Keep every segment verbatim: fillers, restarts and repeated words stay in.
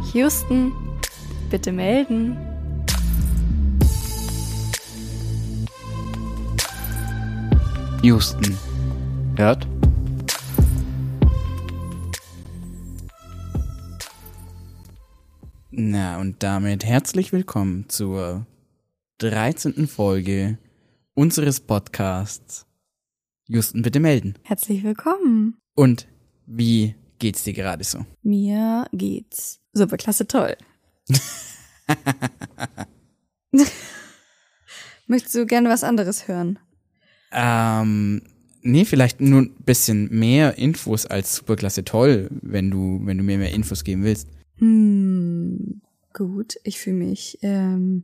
Houston, bitte melden. Houston, hört? Na, und damit herzlich willkommen zur dreizehnten Folge unseres Podcasts Houston, bitte melden. Herzlich willkommen. Und wie geht's dir gerade so? Mir geht's superklasse toll. Möchtest du gerne was anderes hören? Ähm, nee, vielleicht nur ein bisschen mehr Infos als superklasse toll, wenn du, wenn du mir mehr Infos geben willst. Hm, gut, ich fühle mich ähm,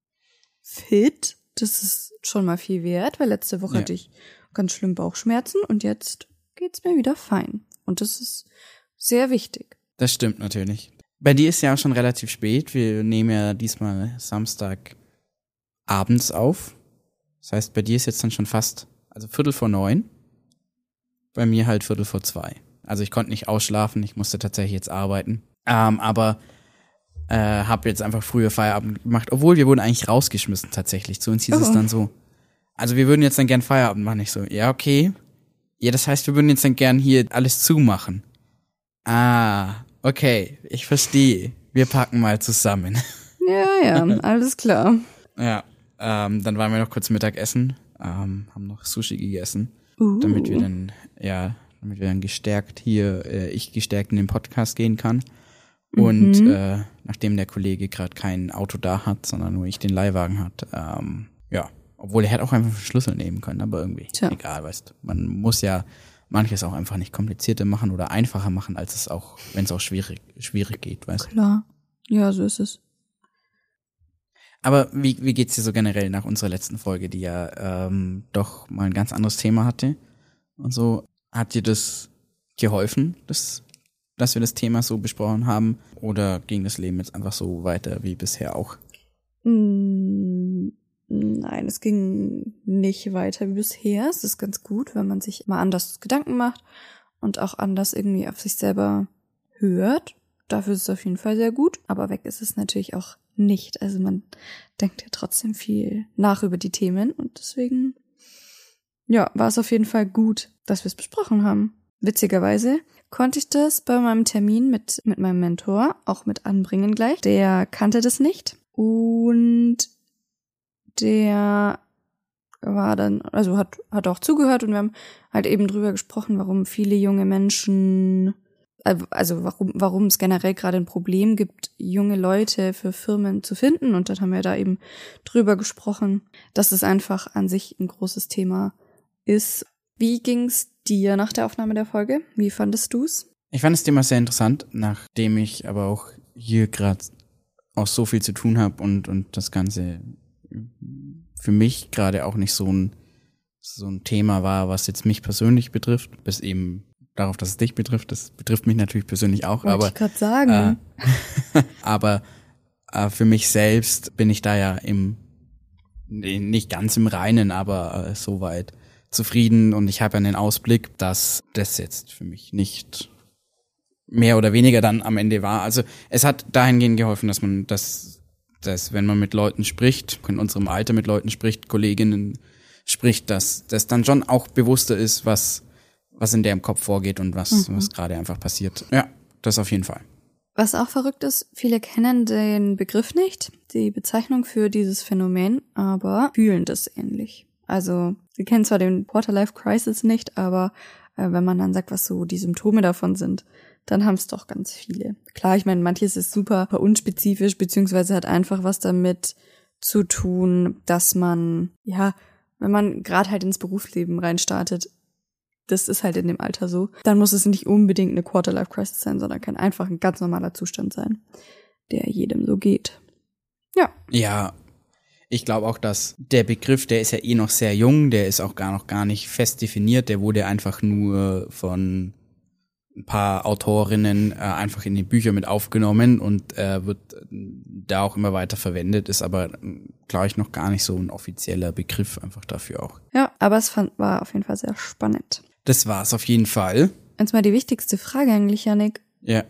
fit. Das ist schon mal viel wert, weil letzte Woche Ja. hatte ich ganz schlimm Bauchschmerzen und jetzt geht's mir wieder fein. Und das ist sehr wichtig. Das stimmt natürlich. Bei dir ist ja auch schon relativ spät. Wir nehmen ja diesmal Samstag abends auf. Das heißt, bei dir ist jetzt dann schon fast, also Viertel vor neun. Bei mir halt Viertel vor zwei. Also ich konnte nicht ausschlafen, ich musste tatsächlich jetzt arbeiten. Ähm, aber äh, habe jetzt einfach früher Feierabend gemacht. Obwohl, wir wurden eigentlich rausgeschmissen tatsächlich. Zu uns hieß Oh. es dann so, also wir würden jetzt dann gern Feierabend machen. Ich so, ja, okay. Ja, das heißt, wir würden jetzt dann gern hier alles zumachen. Ah, okay, ich verstehe. Wir packen mal zusammen. Ja, ja, alles klar. Ja, ähm, dann waren wir noch kurz Mittagessen, ähm, haben noch Sushi gegessen, Uh. damit wir dann, ja, damit wir dann gestärkt hier, äh, ich gestärkt in den Podcast gehen kann. Und Mhm. äh, nachdem der Kollege gerade kein Auto da hat, sondern nur ich den Leihwagen hat, ähm, ja, obwohl er hätte auch einfach einen Schlüssel nehmen können, aber irgendwie Tja. egal, weißt, man muss ja manches auch einfach nicht komplizierter machen oder einfacher machen, als es auch, wenn es auch schwierig schwierig geht, weißt. Klar. Ja, so ist es. Aber wie wie geht's dir so generell nach unserer letzten Folge, die ja ähm, doch mal ein ganz anderes Thema hatte und so? Hat dir das geholfen, das, dass wir das Thema so besprochen haben? Oder ging das Leben jetzt einfach so weiter wie bisher auch? Mm, Nein, es ging nicht weiter wie bisher. Es ist ganz gut, wenn man sich mal anders Gedanken macht und auch anders irgendwie auf sich selber hört. Dafür ist es auf jeden Fall sehr gut. Aber weg ist es natürlich auch nicht. Also man denkt ja trotzdem viel nach über die Themen und deswegen, ja, war es auf jeden Fall gut, dass wir es besprochen haben. Witzigerweise konnte ich das bei meinem Termin mit, mit meinem Mentor auch mit anbringen gleich. Der kannte das nicht und der war dann, also hat, hat auch zugehört und wir haben halt eben drüber gesprochen, warum viele junge Menschen, also warum, warum es generell gerade ein Problem gibt, junge Leute für Firmen zu finden. Und dann haben wir da eben drüber gesprochen, dass es einfach an sich ein großes Thema ist. Wie ging's dir nach der Aufnahme der Folge? Wie fandest du's? Ich fand das Thema sehr interessant, nachdem ich aber auch hier gerade auch so viel zu tun habe und und das Ganze für mich gerade auch nicht so ein so ein Thema war, was jetzt mich persönlich betrifft, bis eben darauf, dass es dich betrifft. Das betrifft mich natürlich persönlich auch, Wollte aber ich gerade sagen. Äh, aber äh, für mich selbst bin ich da ja im nee, nicht ganz im Reinen, aber äh, soweit zufrieden und ich habe ja den Ausblick, dass das jetzt für mich nicht mehr oder weniger dann am Ende war. Also es hat dahingehend geholfen, dass man das dass wenn man mit Leuten spricht, in unserem Alter mit Leuten spricht, Kolleginnen spricht, dass das dann schon auch bewusster ist, was was in deren Kopf vorgeht und was Mhm. was gerade einfach passiert. Ja, das auf jeden Fall. Was auch verrückt ist, viele kennen den Begriff nicht, die Bezeichnung für dieses Phänomen, aber fühlen das ähnlich. Also, sie kennen zwar den Quarter-Life-Crisis nicht, aber äh, wenn man dann sagt, was so die Symptome davon sind, dann haben es doch ganz viele. Klar, ich meine, manches ist super unspezifisch, beziehungsweise hat einfach was damit zu tun, dass man, ja, wenn man gerade halt ins Berufsleben reinstartet, das ist halt in dem Alter so, dann muss es nicht unbedingt eine Quarter-Life-Crisis sein, sondern kann einfach ein ganz normaler Zustand sein, der jedem so geht. Ja. Ja, ich glaube auch, dass der Begriff, der ist ja eh noch sehr jung, der ist auch gar noch gar nicht fest definiert, der wurde einfach nur von ein paar Autorinnen äh, einfach in die Bücher mit aufgenommen und äh, wird da auch immer weiter verwendet, ist aber, glaube ich, noch gar nicht so ein offizieller Begriff einfach dafür auch. Ja, aber es fand, war auf jeden Fall sehr spannend. Das war's auf jeden Fall. Jetzt mal die wichtigste Frage eigentlich, Jannik. Ja.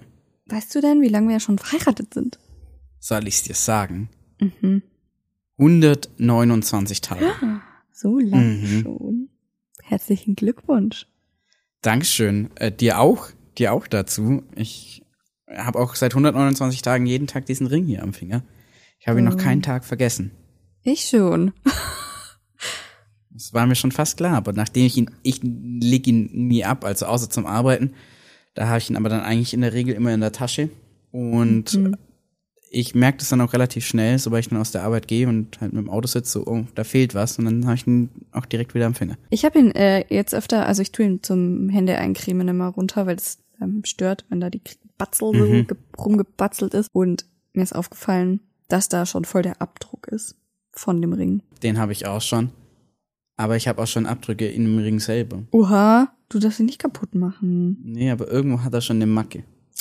Weißt du denn, wie lange wir ja schon verheiratet sind? Soll ich's dir sagen? Mhm. hundertneunundzwanzig Tage. So lang Mhm. schon. Herzlichen Glückwunsch. Dankeschön. Äh, dir auch, dir auch dazu. Ich habe auch seit hundertneunundzwanzig Tagen jeden Tag diesen Ring hier am Finger. Ich habe ihn Oh. noch keinen Tag vergessen. Ich schon. Das war mir schon fast klar, aber nachdem ich ihn, ich leg ihn nie ab, also außer zum Arbeiten, da habe ich ihn aber dann eigentlich in der Regel immer in der Tasche und Mhm. ich merke das dann auch relativ schnell, sobald ich dann aus der Arbeit gehe und halt mit dem Auto sitze, so, oh, da fehlt was und dann habe ich ihn auch direkt wieder am Finger. Ich habe ihn äh, jetzt öfter, also ich tue ihn zum Hände eincremen immer runter, weil es ähm, stört, wenn da die Batzel so Mhm. ge- rumgebatzelt ist. Und mir ist aufgefallen, dass da schon voll der Abdruck ist von dem Ring. Den habe ich auch schon, aber ich habe auch schon Abdrücke in dem Ring selber. Oha, du darfst ihn nicht kaputt machen. Nee, aber irgendwo hat er schon eine Macke.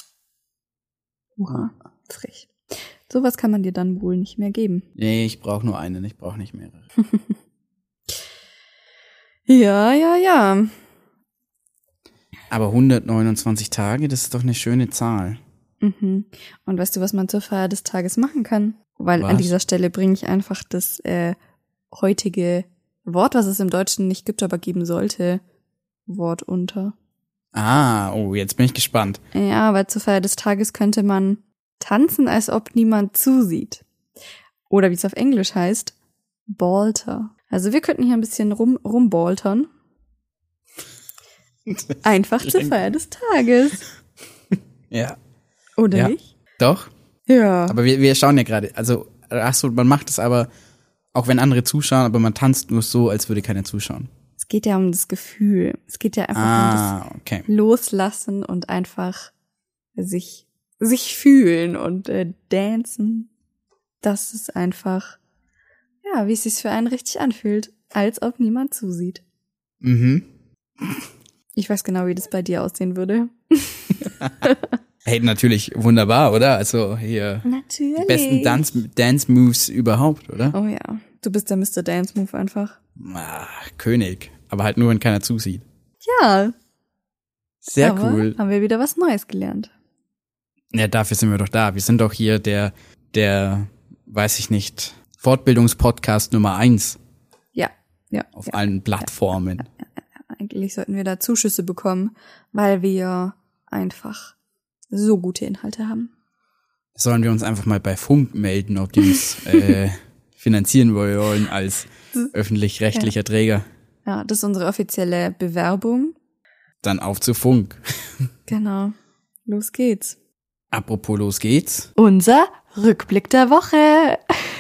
Oha, frech. Sowas kann man dir dann wohl nicht mehr geben. Nee, ich brauche nur einen, ich brauche nicht mehrere. Ja, ja, ja. Aber hundertneunundzwanzig Tage, das ist doch eine schöne Zahl. Mhm. Und weißt du, was man zur Feier des Tages machen kann? Weil an Was? dieser Stelle bringe ich einfach das äh, heutige Wort, was es im Deutschen nicht gibt, aber geben sollte, Wort unter. Ah, oh, jetzt bin ich gespannt. Ja, weil zur Feier des Tages könnte man tanzen, als ob niemand zusieht. Oder wie es auf Englisch heißt, balter. Also wir könnten hier ein bisschen rum, rumbaltern. Einfach zur Klingt- Feier des Tages. Ja. Oder Ja. nicht? Doch, Ja. aber wir, wir schauen ja gerade, also, ach so, man macht es aber, auch wenn andere zuschauen, aber man tanzt nur so, als würde keiner zuschauen. Es geht ja um das Gefühl. Es geht ja einfach um das Ah, okay. Loslassen und einfach sich, sich fühlen und äh, dancen. Das ist einfach, ja, wie es sich für einen richtig anfühlt, als ob niemand zusieht. Mhm. Ich weiß genau, wie das bei dir aussehen würde. Hey, natürlich wunderbar, oder? Also hier Natürlich. die besten Dance, Dance Moves überhaupt, oder? Oh ja, du bist der Mister Dance Move einfach. Ah, König. Aber halt nur, wenn keiner zusieht. Ja. Sehr aber cool. Haben wir wieder was Neues gelernt. Ja, dafür sind wir doch da. Wir sind doch hier der, der, weiß ich nicht, Fortbildungspodcast Nummer eins Ja, ja. auf ja. allen Plattformen. Eigentlich sollten wir da Zuschüsse bekommen, weil wir einfach so gute Inhalte haben. Sollen wir uns einfach mal bei Funk melden, ob die uns äh, finanzieren wollen als öffentlich-rechtlicher Träger? Ja, das ist unsere offizielle Bewerbung. Dann auf zu Funk. Genau. Los geht's. Apropos, los geht's. Unser Rückblick der Woche.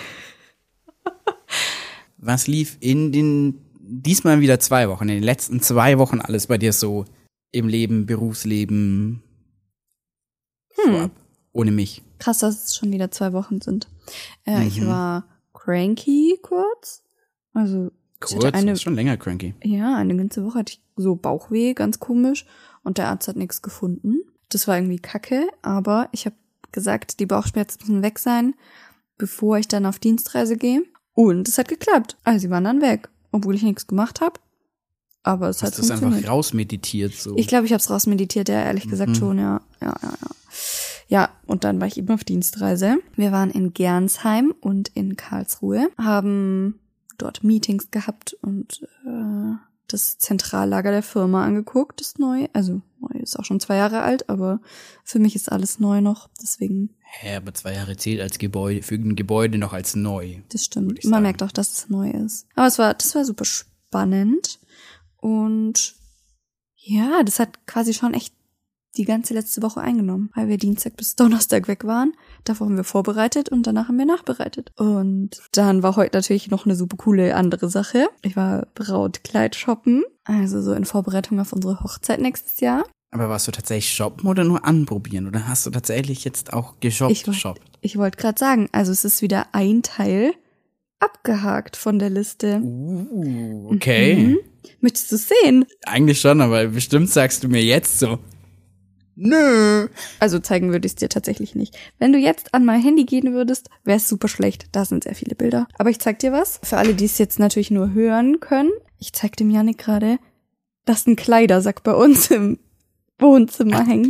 Was lief in den, diesmal wieder zwei Wochen, in den letzten zwei Wochen alles bei dir so im Leben, Berufsleben, so Hm. ab, ohne mich? Krass, dass es schon wieder zwei Wochen sind. Äh, Mhm. Ich war cranky kurz. Also ich hatte Kurz, eine, ist schon länger cranky. ja, eine ganze Woche hatte ich so Bauchweh, ganz komisch. Und der Arzt hat nichts gefunden. Das war irgendwie kacke, aber ich habe gesagt, die Bauchschmerzen müssen weg sein, bevor ich dann auf Dienstreise gehe. Und es hat geklappt. Also sie waren dann weg, obwohl ich nichts gemacht habe. Aber es hat Hast du es einfach funktioniert. rausmeditiert so? Ich glaube, ich habe es rausmeditiert, ja, ehrlich gesagt Mhm. schon, ja. Ja, ja, ja. Ja, und dann war ich eben auf Dienstreise. Wir waren in Gernsheim und in Karlsruhe, haben dort Meetings gehabt und äh, das Zentrallager der Firma angeguckt, das neu. Also neu ist auch schon zwei Jahre alt, aber für mich ist alles neu noch, deswegen, Hä, aber zwei Jahre zählt als Gebäude, für ein Gebäude noch als neu. das Würde stimmt. ich Man sagen. merkt auch, dass es neu ist. Aber es war, das war super spannend und ja, das hat quasi schon echt die ganze letzte Woche eingenommen, weil wir Dienstag bis Donnerstag weg waren. Davor haben wir vorbereitet und danach haben wir nachbereitet. Und dann war heute natürlich noch eine super coole andere Sache. Ich war Brautkleid shoppen, also so in Vorbereitung auf unsere Hochzeit nächstes Jahr. Aber warst du tatsächlich shoppen oder nur anprobieren? Oder hast du tatsächlich jetzt auch geshoppt? Ich wollt- shoppt? Ich wollte gerade sagen, also es ist wieder ein Teil abgehakt von der Liste. Uh, okay. Mhm. Möchtest du sehen? Eigentlich schon, aber bestimmt sagst du mir jetzt so, nö. Also zeigen würde ich es dir tatsächlich nicht. Wenn du jetzt an mein Handy gehen würdest, wäre es super schlecht. Da sind sehr viele Bilder. Aber ich zeig dir was. Für alle, die es jetzt natürlich nur hören können. Ich zeig dem Janik gerade, dass ein Kleidersack bei uns im Wohnzimmer hängt.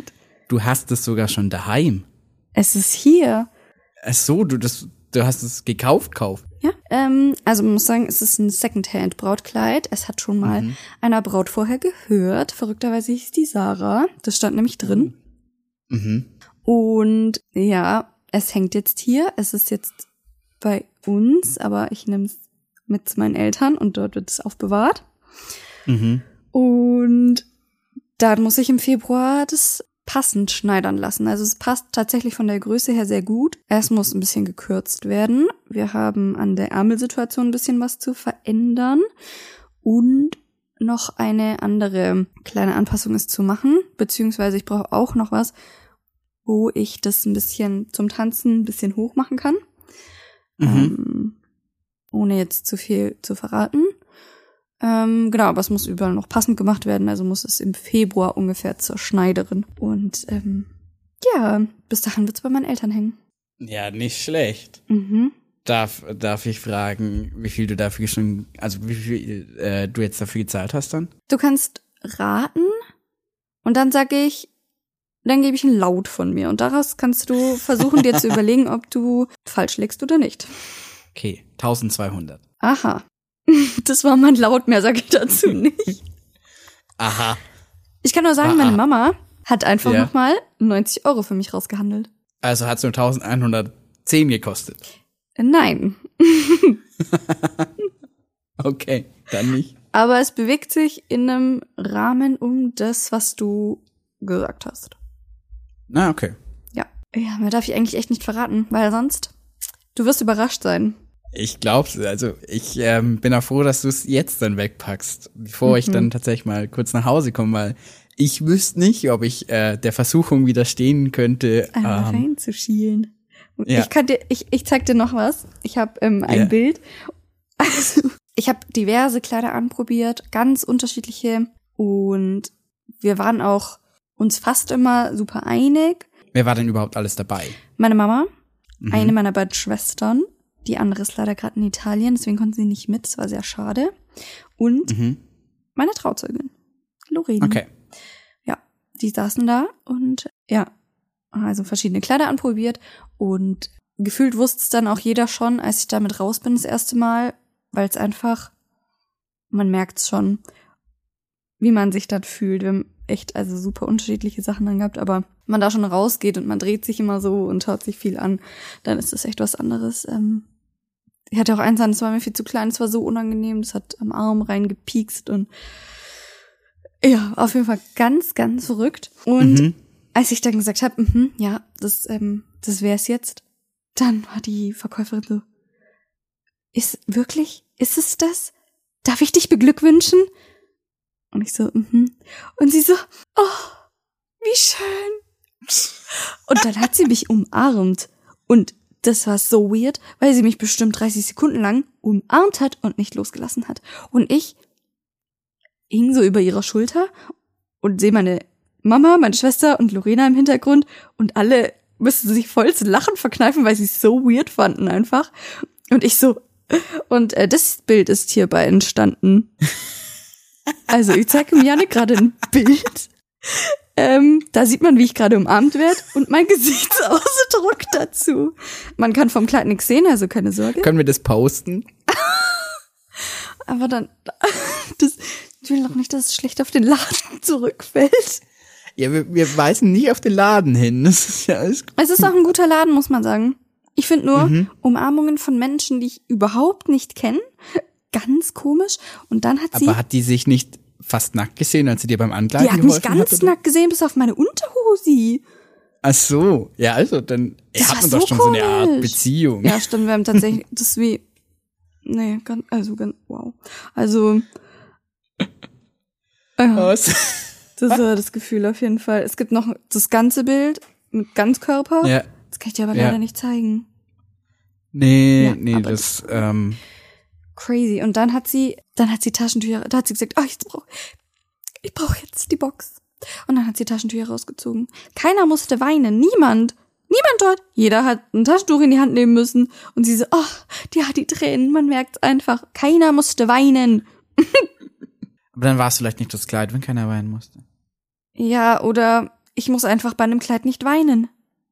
Du hast es sogar schon daheim. Es ist hier. Ach so, du, das, du hast es gekauft, kauft. Ja, ähm, also man muss sagen, es ist ein Secondhand-Brautkleid. Es hat schon mal mhm. einer Braut vorher gehört. Verrückterweise hieß die Sarah. Das stand nämlich drin. Mhm. Und ja, es hängt jetzt hier. Es ist jetzt bei uns, aber ich nehme es mit zu meinen Eltern und dort wird es aufbewahrt. Mhm. Und dann muss ich im Februar das passend schneidern lassen. Also es passt tatsächlich von der Größe her sehr gut. Es muss ein bisschen gekürzt werden. Wir haben an der Ärmelsituation ein bisschen was zu verändern. Und noch eine andere kleine Anpassung ist zu machen. Beziehungsweise ich brauche auch noch was, wo ich das ein bisschen zum Tanzen ein bisschen hoch machen kann. Mhm. Ähm, ohne jetzt zu viel zu verraten. Ähm, genau, aber es muss überall noch passend gemacht werden, also muss es im Februar ungefähr zur Schneiderin. Und ähm, ja, bis dahin wird's bei meinen Eltern hängen. Ja, nicht schlecht. Mhm. Darf, darf ich fragen, wie viel du dafür schon, also wie viel äh, du jetzt dafür gezahlt hast dann? Du kannst raten und dann sage ich, dann gebe ich einen Laut von mir und daraus kannst du versuchen, dir zu überlegen, ob du falsch liegst oder nicht. Okay, eintausendzweihundert. Aha. Das war mein Laut, mehr sage ich dazu nicht. Aha. Ich kann nur sagen, Aha. meine Mama hat einfach Ja. nochmal neunzig Euro für mich rausgehandelt. Also hat's nur eintausendeinhundertzehn gekostet. Nein. Okay, dann nicht. Aber es bewegt sich in einem Rahmen um das, was du gesagt hast. Na, okay. Ja. Ja, mehr darf ich eigentlich echt nicht verraten, weil sonst, du wirst überrascht sein. Ich glaub's, also ich ähm, bin auch froh, dass du es jetzt dann wegpackst, bevor mhm. ich dann tatsächlich mal kurz nach Hause komme, weil ich wüsste nicht, ob ich äh, der Versuchung widerstehen könnte, einmal ähm, reinzuschielen. Und ja. ich kann dir, ich, ich zeig dir noch was. Ich habe ähm, ein Ja. Bild. Also, ich habe diverse Kleider anprobiert, ganz unterschiedliche. Und wir waren auch uns fast immer super einig. Wer war denn überhaupt alles dabei? Meine Mama, Mhm. eine meiner beiden Schwestern, die andere ist leider gerade in Italien, deswegen konnten sie nicht mit, das war sehr schade. Und Mhm. meine Trauzeugin, Lorena. Okay. Ja, die saßen da und ja, also verschiedene Kleider anprobiert und gefühlt wusste es dann auch jeder schon, als ich damit raus bin das erste Mal, weil es einfach, man merkt es schon, wie man sich dann fühlt. Wir haben echt also super unterschiedliche Sachen angehabt, aber wenn man da schon rausgeht und man dreht sich immer so und schaut sich viel an, dann ist das echt was anderes. Ähm, ich hatte auch eins an, das war mir viel zu klein, das war so unangenehm, das hat am Arm reingepiekst und ja, auf jeden Fall ganz, ganz verrückt. Und Mhm. als ich dann gesagt habe, mhm, ja, das, ähm, das wär's jetzt, dann war die Verkäuferin so, ist wirklich, ist es das? Darf ich dich beglückwünschen? Und ich so, mhm. Und sie so, oh, wie schön. Und dann hat sie mich umarmt. Und das war so weird, weil sie mich bestimmt dreißig Sekunden lang umarmt hat und nicht losgelassen hat. Und ich hing so über ihrer Schulter und sehe meine Mama, meine Schwester und Lorena im Hintergrund und alle müssen sich voll zu lachen verkneifen, weil sie es so weird fanden einfach. Und ich so, und äh, das Bild ist hierbei entstanden. Also ich zeige mir Janne gerade ein Bild. Ähm, da sieht man, wie ich gerade umarmt werde und mein Gesichtsausdruck dazu. Man kann vom Kleid nichts sehen, also keine Sorge. Können wir das posten? Aber dann, das, ich will doch nicht, dass es schlecht auf den Laden zurückfällt. Ja, wir, wir weisen nicht auf den Laden hin. Das ist ja alles gut. Es ist auch ein guter Laden, muss man sagen. Ich finde nur Mhm. Umarmungen von Menschen, die ich überhaupt nicht kenne, ganz komisch. Und dann hat sie, Aber hat die sich nicht fast nackt gesehen, als sie dir beim Ankleiden die hat mich geholfen ganz hat? oder? nackt gesehen, bis auf meine Unterhose. Ach so, ja, also dann Das hat war man so doch schon so eine Art komisch. Beziehung. Ja, stimmt, wir haben tatsächlich, das ist wie, nee, ganz, also ganz, wow. Also, ja, Was? das war das Gefühl auf jeden Fall. Es gibt noch das ganze Bild mit Ganzkörper. Ja. Das kann ich dir aber Ja. leider nicht zeigen. Nee, Ja, nee, aber das, ähm, Crazy. Und dann hat sie, dann hat sie Taschentücher, da hat sie gesagt, oh, ich brauch, ich brauch jetzt die Box. Und dann hat sie Taschentücher rausgezogen. Keiner musste weinen, niemand. Niemand dort. Jeder hat ein Taschentuch in die Hand nehmen müssen. Und sie so, oh, die hat die Tränen, man merkt's einfach. Keiner musste weinen. aber dann war es vielleicht nicht das Kleid, wenn keiner weinen musste. Ja, oder ich muss einfach bei einem Kleid nicht weinen.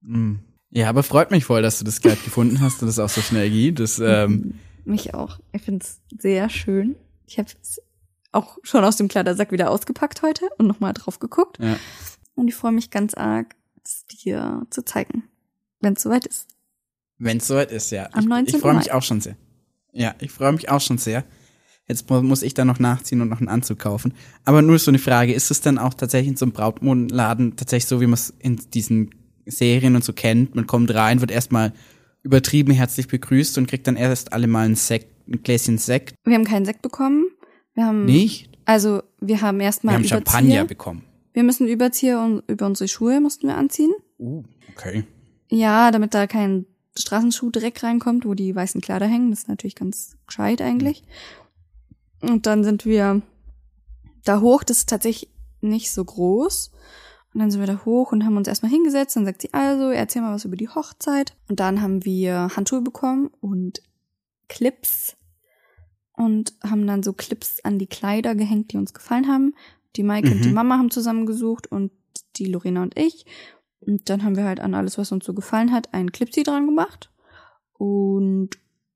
Ja, aber freut mich voll, dass du das Kleid gefunden hast und es auch so schnell geht. Das, ähm Mich auch. Ich finde es sehr schön. Ich habe es auch schon aus dem Kleidersack wieder ausgepackt heute und nochmal drauf geguckt. Ja. Und ich freue mich ganz arg, es dir zu zeigen, wenn es soweit ist. Wenn es soweit ist, ja. Am neunzehnten Ich, ich freue mich Mai. auch schon sehr. Ja, ich freue mich auch schon sehr. Jetzt mu- muss ich da noch nachziehen und noch einen Anzug kaufen. Aber nur so eine Frage, ist es dann auch tatsächlich in so einem Brautmodenladen tatsächlich so, wie man es in diesen Serien und so kennt? Man kommt rein, wird erstmal übertrieben herzlich begrüßt und kriegt dann erst alle mal ein Sekt, ein Gläschen Sekt. Wir haben keinen Sekt bekommen. Wir haben Nicht? Also wir haben Wir erstmal haben Überzieher. Champagner bekommen. Wir müssen Überzieher und über unsere Schuhe mussten wir anziehen. Uh, okay. Ja, damit da kein Straßenschuhdreck reinkommt, wo die weißen Kleider hängen. Das ist natürlich ganz gescheit eigentlich. Und dann sind wir da hoch. Das ist tatsächlich nicht so groß. Und dann sind wir da hoch und haben uns erstmal hingesetzt. Dann sagt sie, also, erzähl mal was über die Hochzeit. Und dann haben wir Handschuhe bekommen und Clips. Und haben dann so Clips an die Kleider gehängt, die uns gefallen haben. Die Maike Mhm. und die Mama haben zusammengesucht und die Lorena und ich. Und dann haben wir halt an alles, was uns so gefallen hat, einen Clipsy dran gemacht. Und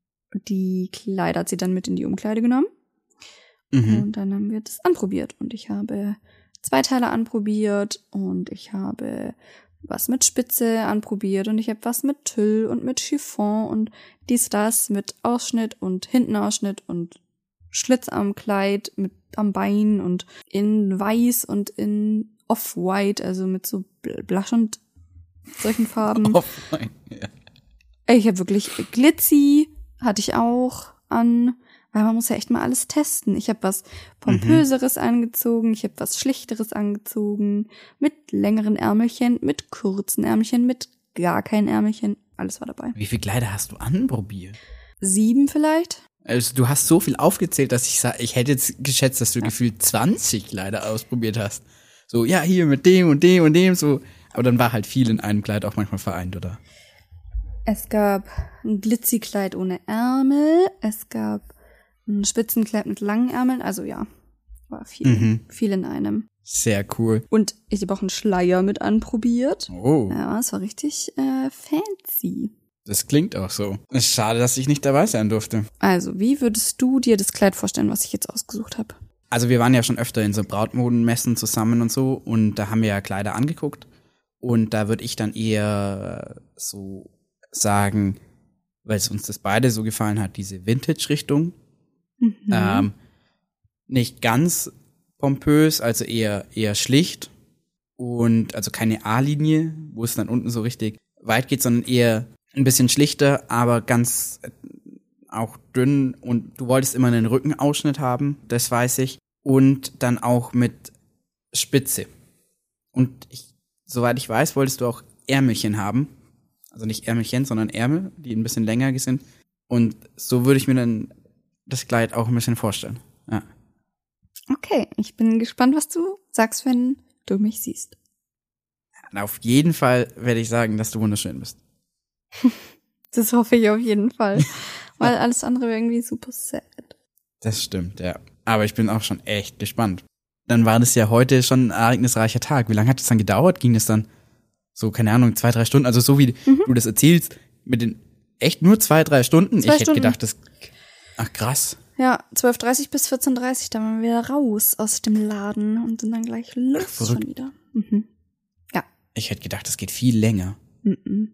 die Kleider hat sie dann mit in die Umkleide genommen. Mhm. Und dann haben wir das anprobiert. Und ich habe zwei Teile anprobiert und ich habe was mit Spitze anprobiert und ich habe was mit Tüll und mit Chiffon und dies, das mit Ausschnitt und Hintenausschnitt und Schlitz am Kleid, mit am Bein und in weiß und in off-white, also mit so Blush und solchen Farben. Oh, mein, ja. Ich habe wirklich Glitzy, hatte ich auch an, weil man muss ja echt mal alles testen. Ich habe was Pompöseres mhm. angezogen, ich habe was Schlichteres angezogen, mit längeren Ärmelchen, mit kurzen Ärmelchen, mit gar keinen Ärmelchen. Alles war dabei. Wie viele Kleider hast du anprobiert? Sieben vielleicht? Also du hast so viel aufgezählt, dass ich sag, ich hätte jetzt geschätzt, dass du ja. gefühlt zwanzig Kleider ausprobiert hast. So, ja, hier mit dem und dem und dem, so. Aber dann war halt viel in einem Kleid auch manchmal vereint, oder? Es gab ein Glitzy-Kleid ohne Ärmel, es gab ein Spitzenkleid mit langen Ärmeln, also ja, war viel, mhm. viel in einem. Sehr cool. Und ich habe auch einen Schleier mit anprobiert. Oh. Ja, es war richtig äh, fancy. Das klingt auch so. Es ist schade, dass ich nicht dabei sein durfte. Also, wie würdest du dir das Kleid vorstellen, was ich jetzt ausgesucht habe? Also wir waren ja schon öfter in so Brautmodenmessen zusammen und so und da haben wir ja Kleider angeguckt und da würde ich dann eher so sagen, weil es uns das beide so gefallen hat, diese Vintage-Richtung. Mhm. Ähm, nicht ganz pompös, also eher eher schlicht und also keine A-Linie, wo es dann unten so richtig weit geht, sondern eher ein bisschen schlichter, aber ganz auch dünn und du wolltest immer einen Rückenausschnitt haben, das weiß ich. Und dann auch mit Spitze. Und ich, soweit ich weiß, wolltest du auch Ärmelchen haben. Also nicht Ärmelchen, sondern Ärmel, die ein bisschen länger sind. Und so würde ich mir dann das Kleid auch ein bisschen vorstellen. Ja. Okay, ich bin gespannt, was du sagst, wenn du mich siehst. Ja, auf jeden Fall werde ich sagen, dass du wunderschön bist. Das hoffe ich auf jeden Fall. Weil alles andere wäre irgendwie super sad. Das stimmt, ja. Aber ich bin auch schon echt gespannt. Dann war das ja heute schon ein ereignisreicher Tag. Wie lange hat es dann gedauert? Ging es dann so, keine Ahnung, zwei, drei Stunden? Also so wie mhm. du das erzählst, mit den echt nur zwei, drei Stunden? Zwei ich Stunden. hätte gedacht, das, ach krass. Ja, zwölf Uhr dreißig bis vierzehn Uhr dreißig, dann waren wir wieder raus aus dem Laden und sind dann gleich los ach, schon wieder. Mhm. Ja. Ich hätte gedacht, das geht viel länger. Mhm.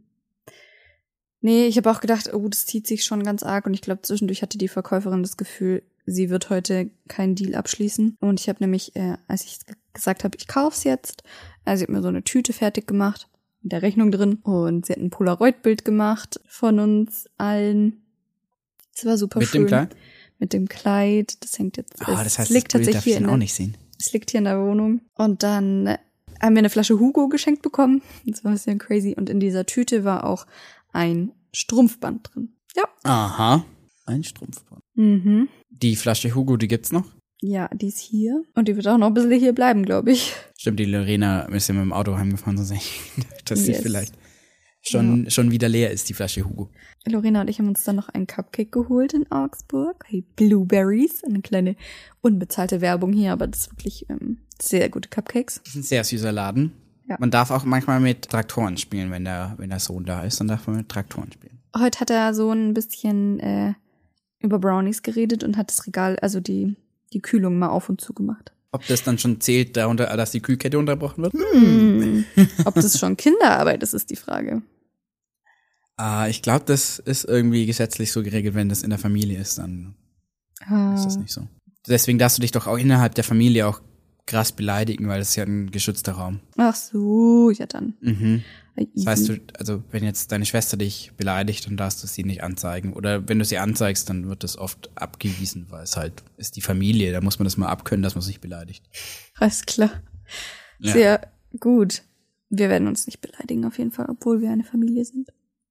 Nee, ich habe auch gedacht, oh, das zieht sich schon ganz arg und ich glaube, zwischendurch hatte die Verkäuferin das Gefühl, sie wird heute keinen Deal abschließen. Und ich habe nämlich, äh, als ich gesagt habe, ich kauf's jetzt, also sie hat mir so eine Tüte fertig gemacht, mit der Rechnung drin. Und sie hat ein Polaroid-Bild gemacht von uns allen. Das war super mit schön. Mit dem Kleid? Mit dem Kleid. Das hängt jetzt, oh, das heißt, liegt das Bild tatsächlich darf hier ich in auch der, nicht sehen. Es liegt hier in der Wohnung. Und dann äh, haben wir eine Flasche Hugo geschenkt bekommen. Das war ein bisschen crazy. Und in dieser Tüte war auch ein Strumpfband drin. Ja. Aha. Ein Strumpfband. Mhm. Die Flasche Hugo, die gibt's noch? Ja, die ist hier. Und die wird auch noch ein bisschen hier bleiben, glaube ich. Stimmt, die Lorena ist ja mit dem Auto heimgefahren, sonst dass yes. sie vielleicht schon, ja. schon wieder leer ist, die Flasche Hugo. Lorena und ich haben uns dann noch einen Cupcake geholt in Augsburg. Hey, Blueberries. Eine kleine unbezahlte Werbung hier, aber das ist wirklich ähm, sehr gute Cupcakes. Das ist ein sehr süßer Laden. Ja. Man darf auch manchmal mit Traktoren spielen, wenn der, wenn der Sohn da ist, dann darf man mit Traktoren spielen. Heute hat er so ein bisschen äh, über Brownies geredet und hat das Regal, also die, die Kühlung mal auf und zu gemacht. Ob das dann schon zählt, darunter, dass die Kühlkette unterbrochen wird? Hm. Ob das schon Kinderarbeit ist, ist die Frage. Ah, ich glaube, das ist irgendwie gesetzlich so geregelt, wenn das in der Familie ist, dann Ah. ist das nicht so. Deswegen darfst du dich doch auch innerhalb der Familie auch krass beleidigen, weil das ist ja ein geschützter Raum. Ach so, ja dann. Mhm. Easy. Das heißt, du, also wenn jetzt deine Schwester dich beleidigt, dann darfst du sie nicht anzeigen. Oder wenn du sie anzeigst, dann wird das oft abgewiesen, weil es halt ist die Familie. Da muss man das mal abkönnen, dass man sich beleidigt. Alles klar. Ja. Sehr gut. Wir werden uns nicht beleidigen auf jeden Fall, obwohl wir eine Familie sind.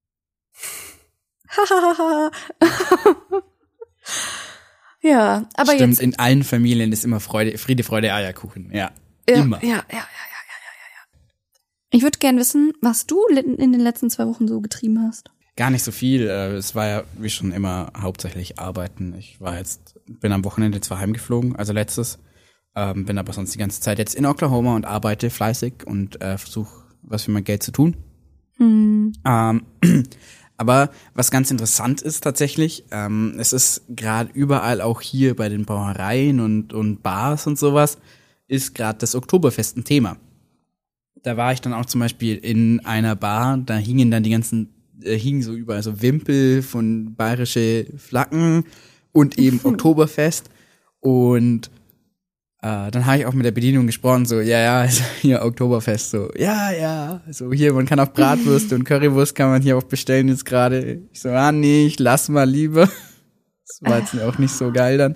Ja, aber Stimmt, jetzt. in allen Familien ist immer Freude, Friede, Freude, Eierkuchen. Ja, Ja, immer. ja, ja, ja, ja, ja, ja, ja. Ich würde gern wissen, was du in den letzten zwei Wochen so getrieben hast. Gar nicht so viel. äh, Es war ja wie schon immer hauptsächlich Arbeiten. Ich war jetzt, bin am Wochenende zwar heimgeflogen, also letztes, ähm, bin aber sonst die ganze Zeit jetzt in Oklahoma und arbeite fleißig und äh, versuche, was für mein Geld zu tun. Hm. Ähm, aber was ganz interessant ist tatsächlich, ähm, es ist gerade überall auch hier bei den Brauereien und, und Bars und sowas, ist gerade das Oktoberfest ein Thema. Da war ich dann auch zum Beispiel in einer Bar, da hingen dann die ganzen, äh, hingen so überall so Wimpel von bayerische Flaggen und eben Oktoberfest. Und äh, dann habe ich auch mit der Bedienung gesprochen, so, ja, ja, also hier Oktoberfest, so, ja, ja, so hier, man kann auch Bratwürste und Currywurst kann man hier auch bestellen jetzt gerade. Ich so, ah, nee, ich lass mal lieber. Das war jetzt auch nicht so geil dann.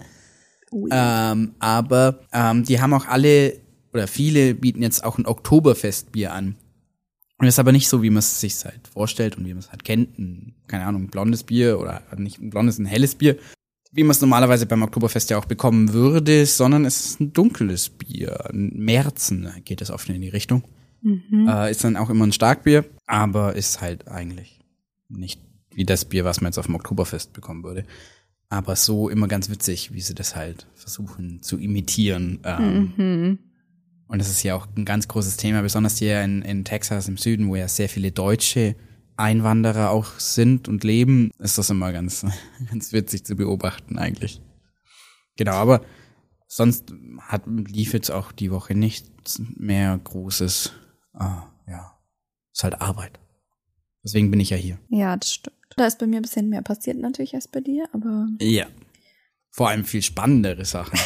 Ähm, aber ähm, die haben auch alle, oder viele bieten jetzt auch ein Oktoberfestbier an. Und das ist aber nicht so, wie man es sich halt vorstellt und wie man es halt kennt. Ein, keine Ahnung, ein blondes Bier oder nicht ein blondes, ein helles Bier. Wie man es normalerweise beim Oktoberfest ja auch bekommen würde, sondern es ist ein dunkles Bier. Ein Märzen geht es oft in die Richtung. Mhm. Äh, ist dann auch immer ein Starkbier, aber ist halt eigentlich nicht wie das Bier, was man jetzt auf dem Oktoberfest bekommen würde. Aber so immer ganz witzig, wie sie das halt versuchen zu imitieren. Ähm, Mhm. Und das ist ja auch ein ganz großes Thema, besonders hier in, in Texas im Süden, wo ja sehr viele deutsche Einwanderer auch sind und leben, ist das immer ganz, ganz witzig zu beobachten eigentlich. Genau, aber sonst hat, lief jetzt auch die Woche nichts mehr Großes. Ah, ja, ist halt Arbeit. Deswegen bin ich ja hier. Ja, das stimmt. Da ist bei mir ein bisschen mehr passiert natürlich als bei dir, aber Ja. Vor allem viel spannendere Sachen.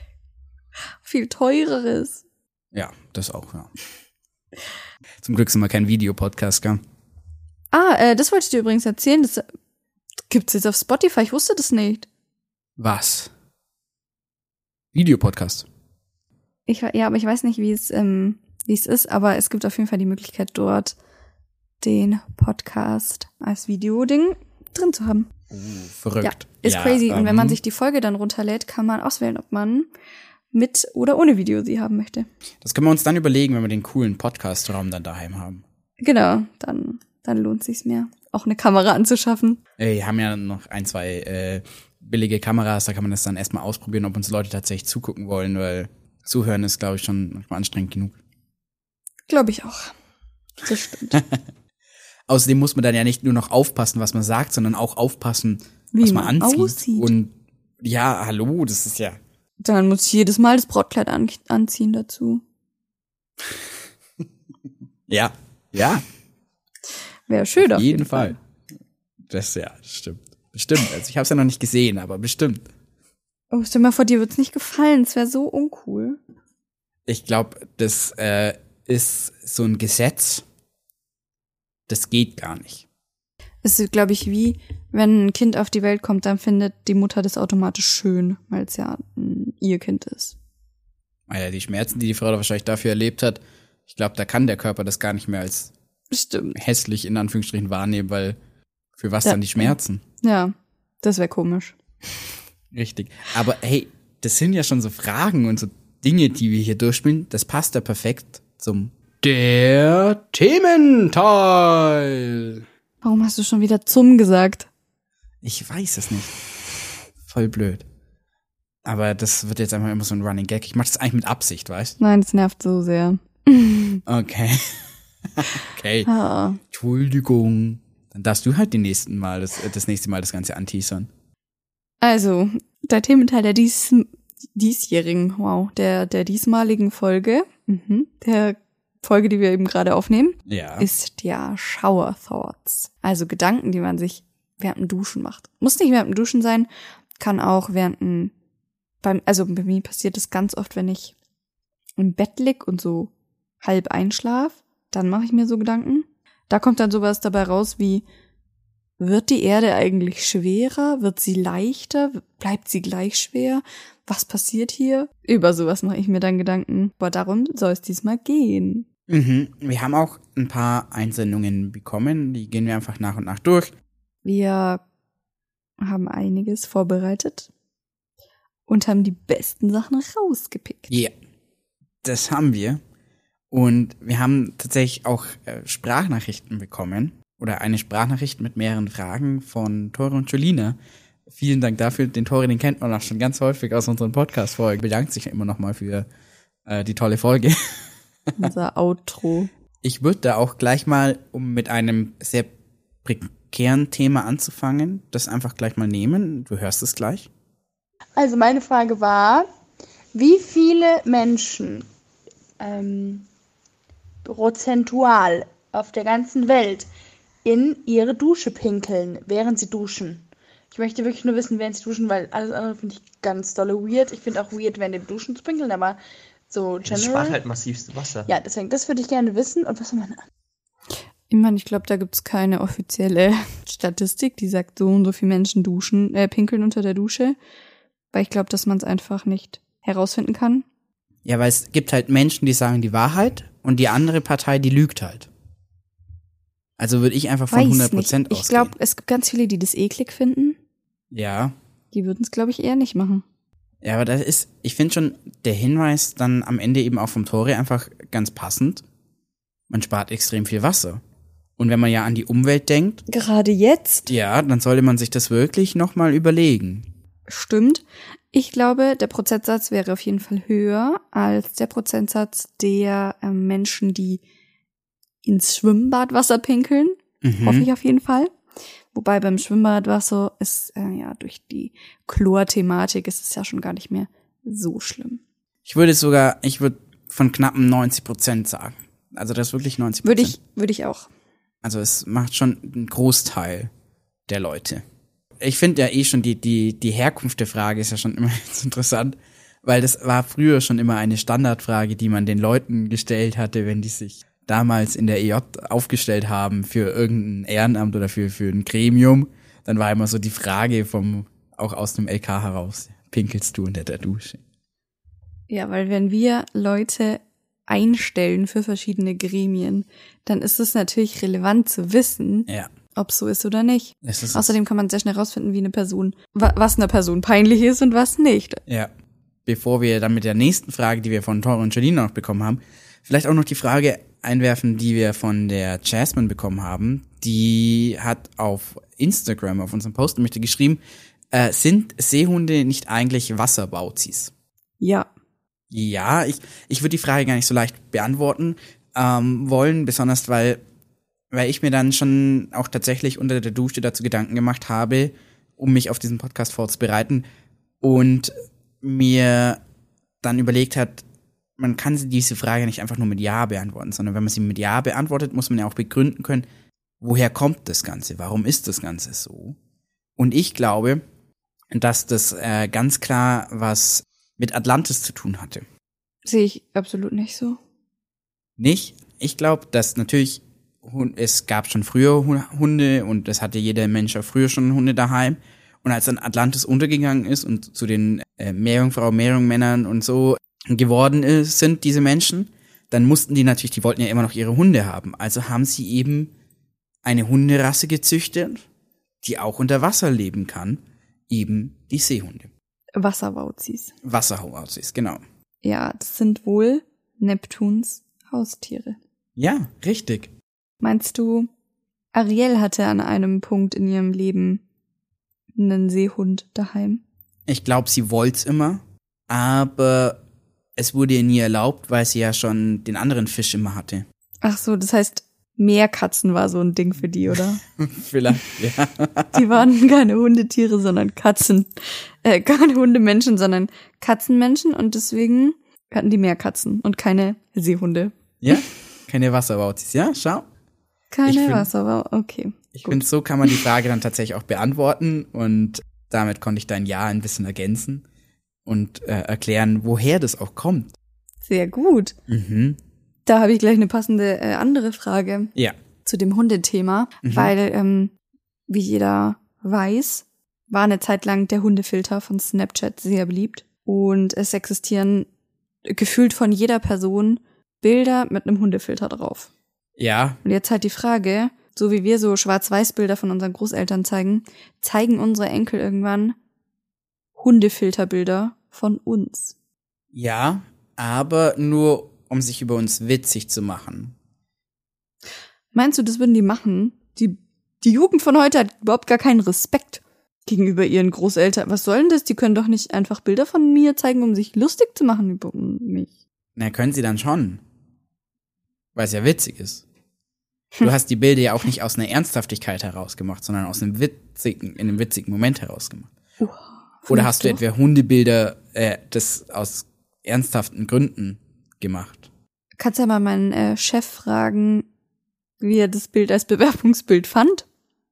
viel teureres. Ja, das auch, ja. Zum Glück sind wir kein Videopodcast, gell? Ah, äh, das wollte ich dir übrigens erzählen. Das gibt's jetzt auf Spotify. Ich wusste das nicht. Was? Videopodcast. Ich, ja, aber ich weiß nicht, wie es, ähm, wie es ist, aber es gibt auf jeden Fall die Möglichkeit, dort den Podcast als Videoding drin zu haben. Oh, verrückt. Ja, ist ja, crazy. Und ähm, wenn man sich die Folge dann runterlädt, kann man auswählen, ob man mit oder ohne Video sie haben möchte. Das können wir uns dann überlegen, wenn wir den coolen Podcast-Raum dann daheim haben. Genau, dann, dann lohnt sich's mehr, auch eine Kamera anzuschaffen. Ey, wir haben ja noch ein, zwei äh, billige Kameras, da kann man das dann erstmal ausprobieren, ob uns Leute tatsächlich zugucken wollen, weil Zuhören ist, glaube ich, schon manchmal anstrengend genug. Glaube ich auch. Das stimmt. Außerdem muss man dann ja nicht nur noch aufpassen, was man sagt, sondern auch aufpassen, Wie was man, man anzieht. aussieht. Und ja, hallo, das ist ja... Dann muss ich jedes Mal das Brautkleid an, anziehen dazu. Ja, ja, Wäre schön auf jeden Fall. Das, ja, das stimmt. Bestimmt. Also ich habe es ja noch nicht gesehen, aber bestimmt. Oh, stell dir mal vor, dir wird's nicht gefallen. Es wäre so uncool. Ich glaube, das äh, ist so ein Gesetz, das geht gar nicht. Es ist, glaube ich, wie, wenn ein Kind auf die Welt kommt, dann findet die Mutter das automatisch schön, weil es ja ein, ihr Kind ist. Naja, die Schmerzen, die die Frau da wahrscheinlich dafür erlebt hat, ich glaube, da kann der Körper das gar nicht mehr als Stimmt. hässlich in Anführungsstrichen wahrnehmen, weil für was Ja. dann die Schmerzen? Ja, das wäre komisch. Richtig. Aber hey, das sind ja schon so Fragen und so Dinge, die wir hier durchspielen. Das passt ja perfekt zum der Thementeil. Warum hast du schon wieder zum gesagt? Ich weiß es nicht. Voll blöd. Aber das wird jetzt einfach immer so ein Running Gag. Ich mache das eigentlich mit Absicht, weißt? Nein, das nervt so sehr. Okay. Okay. Ah. Entschuldigung. Dann darfst du halt die nächsten Mal, das, das nächste Mal das Ganze anteasern. Also, der Thementeil der dies, diesjährigen, wow, der, der diesmaligen Folge, mhm, der Folge, die wir eben gerade aufnehmen, Ja. ist ja Shower Thoughts. Also Gedanken, die man sich während dem Duschen macht. Muss nicht während dem Duschen sein, kann auch während dem, beim, also bei mir passiert das ganz oft, wenn ich im Bett lieg und so halb einschlaf, dann mache ich mir so Gedanken. Da kommt dann sowas dabei raus wie, wird die Erde eigentlich schwerer? Wird sie leichter? Bleibt sie gleich schwer? Was passiert hier? Über sowas mache ich mir dann Gedanken. Aber darum soll es diesmal gehen. Mhm. Wir haben auch ein paar Einsendungen bekommen, die gehen wir einfach nach und nach durch. Wir haben einiges vorbereitet und haben die besten Sachen rausgepickt. Ja, das haben wir. Und wir haben tatsächlich auch äh, Sprachnachrichten bekommen. Oder eine Sprachnachricht mit mehreren Fragen von Tore und Julina. Vielen Dank dafür. Den Tore, den kennt man auch schon ganz häufig aus unseren Podcast-Folgen. Bedankt sich immer noch mal für äh, die tolle Folge. Unser Outro. Ich würde da auch gleich mal, um mit einem sehr prekären Thema anzufangen, das einfach gleich mal nehmen. Du hörst es gleich. Also meine Frage war, wie viele Menschen ähm, prozentual auf der ganzen Welt in ihre Dusche pinkeln, während sie duschen? Ich möchte wirklich nur wissen, während sie duschen, weil alles andere finde ich ganz dolle weird. Ich finde auch weird, während dem Duschen zu pinkeln, aber so Das general. spart halt massivst Wasser. Ja, deswegen, das würde ich gerne wissen. Und was haben wir noch? Ich meine, ich glaube, da gibt's keine offizielle Statistik, die sagt, so und so viele Menschen duschen, äh, pinkeln unter der Dusche. Weil ich glaube, dass man es einfach nicht herausfinden kann. Ja, weil es gibt halt Menschen, die sagen die Wahrheit und die andere Partei, die lügt halt. Also würde ich einfach von Weiß hundert Prozent nicht. ausgehen. Ich glaube, es gibt ganz viele, die das eklig finden. Ja. Die würden es, glaube ich, eher nicht machen. Ja, aber das ist, ich finde schon, der Hinweis dann am Ende eben auch vom Tore einfach ganz passend. Man spart extrem viel Wasser. Und wenn man ja an die Umwelt denkt, Gerade jetzt? ja, dann sollte man sich das wirklich nochmal überlegen. Stimmt. Ich glaube, der Prozentsatz wäre auf jeden Fall höher als der Prozentsatz der äh, Menschen, die ins Schwimmbadwasser pinkeln. Mhm. Hoffe ich auf jeden Fall. Wobei beim Schwimmbadwasser ist, äh, ja, durch die Chlor-Thematik ist es ja schon gar nicht mehr so schlimm. Ich würde sogar, ich würde von knappen neunzig Prozent sagen. Also das ist wirklich neunzig Prozent. Würde ich, würde ich auch. Also es macht schon einen Großteil der Leute. Ich finde ja eh schon, die, die, die Herkunft der Frage ist ja schon immer ganz interessant, weil das war früher schon immer eine Standardfrage, die man den Leuten gestellt hatte, wenn die sich damals in der E J aufgestellt haben für irgendein Ehrenamt oder für, für ein Gremium. Dann war immer so die Frage vom, auch aus dem L K heraus, pinkelst du unter der Dusche? Ja, weil wenn wir Leute einstellen für verschiedene Gremien, dann ist es natürlich relevant zu wissen, Ja. ob es so ist oder nicht. Es ist Außerdem kann man sehr schnell rausfinden, wie eine Person, wa- was einer Person peinlich ist und was nicht. Ja. Bevor wir dann mit der nächsten Frage, die wir von Tore und Jolina noch bekommen haben, vielleicht auch noch die Frage einwerfen, die wir von der Jasmine bekommen haben. Die hat auf Instagram, auf unserem Post nämlich geschrieben, äh, sind Seehunde nicht eigentlich Wasserbauzis? Ja. Ja, ich, ich würde die Frage gar nicht so leicht beantworten ähm, wollen, besonders weil, weil ich mir dann schon auch tatsächlich unter der Dusche dazu Gedanken gemacht habe, um mich auf diesen Podcast vorzubereiten und mir dann überlegt hat, man kann diese Frage nicht einfach nur mit Ja beantworten, sondern wenn man sie mit Ja beantwortet, muss man ja auch begründen können, woher kommt das Ganze, warum ist das Ganze so? Und ich glaube, dass das äh, ganz klar was mit Atlantis zu tun hatte. Sehe ich absolut nicht so. Nicht? Ich glaube, dass natürlich, es gab schon früher Hunde und es hatte jeder Mensch auch früher schon Hunde daheim. Und als dann Atlantis untergegangen ist und zu den äh, Meerjungfrauen, Meerjungmännern und so geworden ist, sind diese Menschen, dann mussten die natürlich, die wollten ja immer noch ihre Hunde haben. Also haben sie eben eine Hunderasse gezüchtet, die auch unter Wasser leben kann, eben die Seehunde. Wasserbauzis. Wasserbauzis, genau. Ja, das sind wohl Neptuns Haustiere. Ja, richtig. Meinst du, Ariel hatte an einem Punkt in ihrem Leben einen Seehund daheim? Ich glaube, sie wollt's immer, aber es wurde ihr nie erlaubt, weil sie ja schon den anderen Fisch immer hatte. Ach so, das heißt, Meerkatzen war so ein Ding für die, oder? Vielleicht, ja. Die waren keine Hundetiere, sondern Katzen. Äh, keine Hundemenschen, sondern Katzenmenschen und deswegen hatten die Meerkatzen und keine Seehunde. Ja, keine Wasserbautis, ja, schau. Keine Wasserbau, okay. Ich finde, so kann man die Frage dann tatsächlich auch beantworten und damit konnte ich dein Ja ein bisschen ergänzen und äh, erklären, woher das auch kommt. Sehr gut. Mhm. Da habe ich gleich eine passende äh, andere Frage Ja. zu dem Hundethema, Mhm. weil, ähm, wie jeder weiß, war eine Zeit lang der Hundefilter von Snapchat sehr beliebt und es existieren gefühlt von jeder Person Bilder mit einem Hundefilter drauf. Ja. Und jetzt halt die Frage, so wie wir so Schwarz-Weiß-Bilder von unseren Großeltern zeigen, zeigen unsere Enkel irgendwann Hundefilterbilder von uns. Ja, aber nur, um sich über uns witzig zu machen. Meinst du, das würden die machen? Die, die Jugend von heute hat überhaupt gar keinen Respekt gegenüber ihren Großeltern. Was soll denn das? Die können doch nicht einfach Bilder von mir zeigen, um sich lustig zu machen über mich. Na, können sie dann schon. Weil es ja witzig ist. Du hast die Bilder ja auch nicht aus einer Ernsthaftigkeit herausgemacht, sondern aus einem witzigen, in einem witzigen Moment herausgemacht. Uh, Oder hast du etwa Hundebilder, äh, das aus ernsthaften Gründen gemacht? Kannst ja mal meinen äh, Chef fragen, wie er das Bild als Bewerbungsbild fand?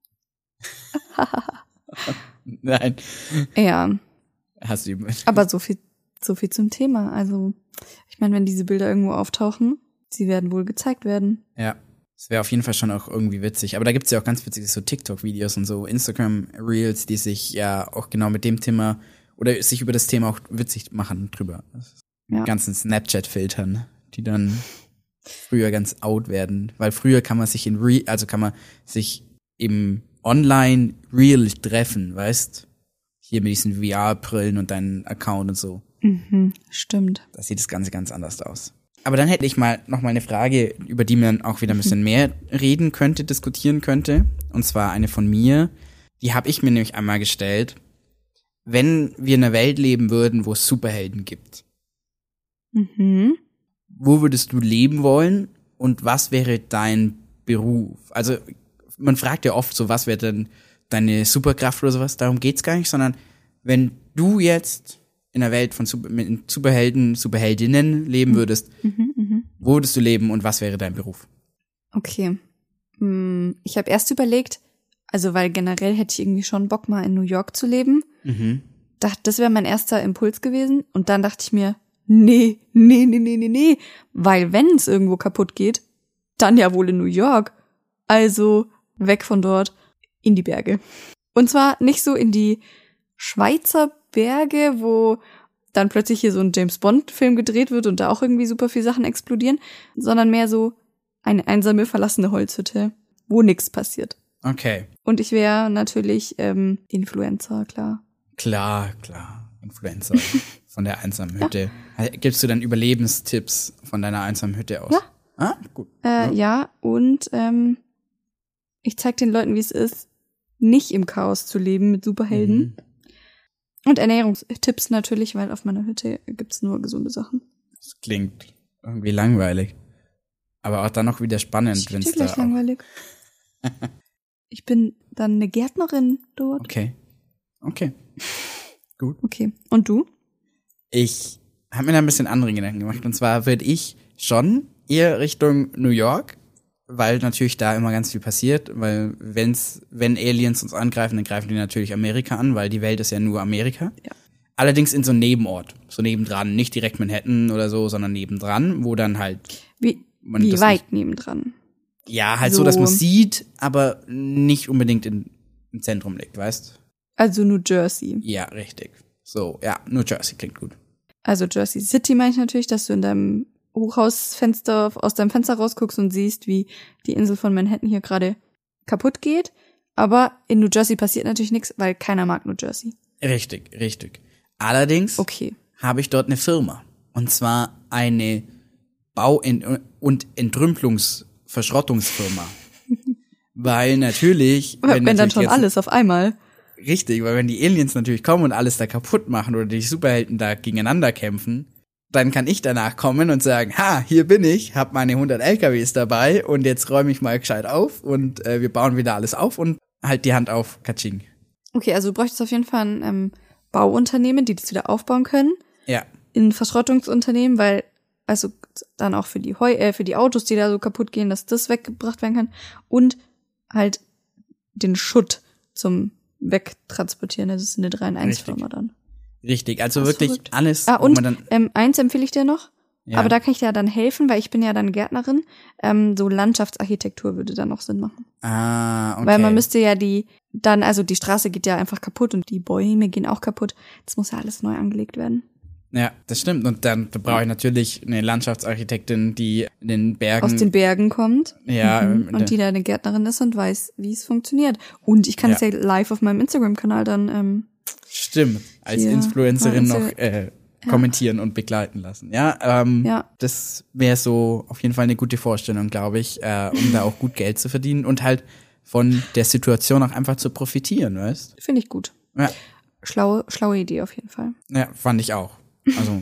Nein. Ja. Hast du Aber so viel, so viel zum Thema. Also, ich meine, wenn diese Bilder irgendwo auftauchen, sie werden wohl gezeigt werden. Ja. Das wäre auf jeden Fall schon auch irgendwie witzig. Aber da gibt's ja auch ganz witzige so TikTok-Videos und so Instagram-Reels, die sich ja auch genau mit dem Thema oder sich über das Thema auch witzig machen drüber. Ja. Die ganzen Snapchat-Filtern, die dann früher ganz out werden. Weil früher kann man sich in Real, also kann man sich im Online real treffen, weißt? Hier mit diesen V R-Brillen und deinen Account und so. Mhm, stimmt. Da sieht das Ganze ganz anders aus. Aber dann hätte ich mal noch mal eine Frage, über die man auch wieder ein bisschen mehr reden könnte, diskutieren könnte. Und zwar eine von mir. Die habe ich mir nämlich einmal gestellt. Wenn wir in einer Welt leben würden, wo es Superhelden gibt, Mhm. wo würdest du leben wollen und was wäre dein Beruf? Also man fragt ja oft so, was wäre denn deine Superkraft oder sowas? Darum geht's gar nicht, sondern wenn du jetzt in einer Welt von Super, mit Superhelden, Superheldinnen leben würdest, Mhm, mhm. wo würdest du leben und was wäre dein Beruf? Okay. Hm, Ich habe erst überlegt, also weil generell hätte ich irgendwie schon Bock, mal in New York zu leben. Mhm. Dachte, das wäre mein erster Impuls gewesen. Und dann dachte ich mir, nee, nee, nee, nee, nee, nee. Weil wenn es irgendwo kaputt geht, dann ja wohl in New York. Also weg von dort in die Berge. Und zwar nicht so in die Schweizer Berge, wo dann plötzlich hier so ein James-Bond-Film gedreht wird und da auch irgendwie super viele Sachen explodieren, sondern mehr so eine einsame, verlassene Holzhütte, wo nichts passiert. Okay. Und ich wäre natürlich ähm, Influencer, klar. Klar, klar. Influencer von der einsamen Hütte. Gibst du dann Überlebenstipps von deiner einsamen Hütte aus? Ja. Ah, gut. Äh, ja, und ähm, ich zeig den Leuten, wie es ist, nicht im Chaos zu leben mit Superhelden. Mhm. Und Ernährungstipps natürlich, weil auf meiner Hütte gibt's nur gesunde Sachen. Das klingt irgendwie langweilig. Aber auch dann noch wieder spannend, wenn es da gleich auch... langweilig. Ich bin dann eine Gärtnerin dort. Okay. Okay. Gut. Okay. Und du? Ich habe mir da ein bisschen andere Gedanken gemacht. Und zwar würde ich schon eher Richtung New York, weil natürlich da immer ganz viel passiert, weil wenn's, wenn Aliens uns angreifen, dann greifen die natürlich Amerika an, weil die Welt ist ja nur Amerika. Ja. Allerdings in so einem Nebenort, so nebendran, nicht direkt Manhattan oder so, sondern nebendran, wo dann halt Wie, man wie das weit nicht, nebendran? ja, halt so, So. dass man sieht, aber nicht unbedingt in, im Zentrum liegt, weißt? Also New Jersey. Ja, richtig. So, ja, New Jersey klingt gut. Also Jersey City meine ich natürlich, dass du in deinem Hochhausfenster, aus deinem Fenster rausguckst und siehst, wie die Insel von Manhattan hier gerade kaputt geht. Aber in New Jersey passiert natürlich nichts, weil keiner mag New Jersey. Richtig, richtig. Allerdings Okay. habe ich dort eine Firma. Und zwar eine Bau- und Entrümpelungs-Verschrottungsfirma. Weil natürlich, Wenn, wenn, wenn dann natürlich schon jetzt, alles auf einmal. Richtig, weil wenn die Aliens natürlich kommen und alles da kaputt machen oder die Superhelden da gegeneinander kämpfen, dann kann ich danach kommen und sagen, ha, hier bin ich, hab meine hundert L K Ws dabei und jetzt räume ich mal gescheit auf und äh, wir bauen wieder alles auf und halt die Hand auf, katsching. Okay, also du bräuchtest auf jeden Fall ein ähm, Bauunternehmen, die das wieder aufbauen können. Ja. In Verschrottungsunternehmen, weil also dann auch für die Heu äh, für die Autos, die da so kaputt gehen, dass das weggebracht werden kann und halt den Schutt zum Wegtransportieren. Das ist eine drei in eins Firma dann. Richtig, also das wirklich verrückt. alles. Ah, wo und man dann ähm, eins empfehle ich dir noch, ja. aber da kann ich dir ja dann helfen, weil ich bin ja dann Gärtnerin. Ähm, so Landschaftsarchitektur würde dann noch Sinn machen. Ah, okay. Weil man müsste ja die, dann, also die Straße geht ja einfach kaputt und die Bäume gehen auch kaputt. Das muss ja alles neu angelegt werden. Ja, das stimmt. Und dann da brauche ich natürlich eine Landschaftsarchitektin, die in den Bergen. Aus den Bergen kommt. Ja. Mhm. Und die da eine Gärtnerin ist und weiß, wie es funktioniert. Und ich kann es ja. ja live auf meinem Instagram-Kanal dann, ähm, Stimmt. Als hier, Influencerin Insta- noch, äh, ja. kommentieren und begleiten lassen. Ja, ähm, ja. das wäre so auf jeden Fall eine gute Vorstellung, glaube ich, äh, um da auch gut Geld zu verdienen und halt von der Situation auch einfach zu profitieren, weißt? Finde ich gut. Ja. Schlaue, schlaue Idee auf jeden Fall. Ja, fand ich auch. Also,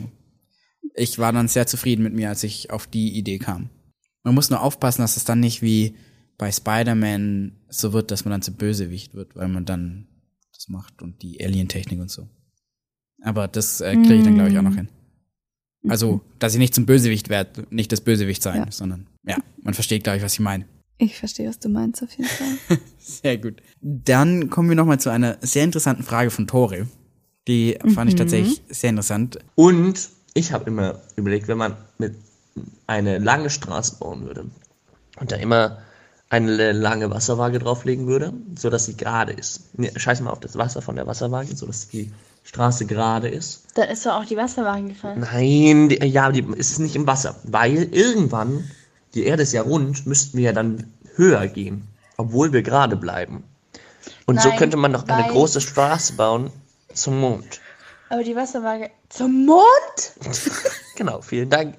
ich war dann sehr zufrieden mit mir, als ich auf die Idee kam. Man muss nur aufpassen, dass es dann nicht wie bei Spider-Man so wird, dass man dann zu Bösewicht wird, weil man dann das macht und die Alien-Technik und so. Aber das äh, kriege ich dann, glaube ich, auch noch hin. Also, dass ich nicht zum Bösewicht werde, nicht das Bösewicht sein, Ja. sondern, ja, man versteht, glaube ich, was ich meine. Ich verstehe, was du meinst auf jeden Fall. Sehr gut. Dann kommen wir nochmal zu einer sehr interessanten Frage von Tore. Die fand ich tatsächlich sehr interessant. Und ich habe immer überlegt, wenn man mit eine lange Straße bauen würde und da immer eine lange Wasserwaage drauflegen würde, so dass sie gerade ist. Nee, scheiß mal auf das Wasser von der Wasserwaage, so dass die Straße gerade ist. Dann ist doch auch die Wasserwaage gefallen. Nein, die, ja, die ist es nicht im Wasser, weil irgendwann, die Erde ist ja rund, müssten wir ja dann höher gehen, obwohl wir gerade bleiben. Und so Nein, könnte man noch eine weil- große Straße bauen zum Mond. Aber die Wasserwaage zum Mond? Genau, vielen Dank.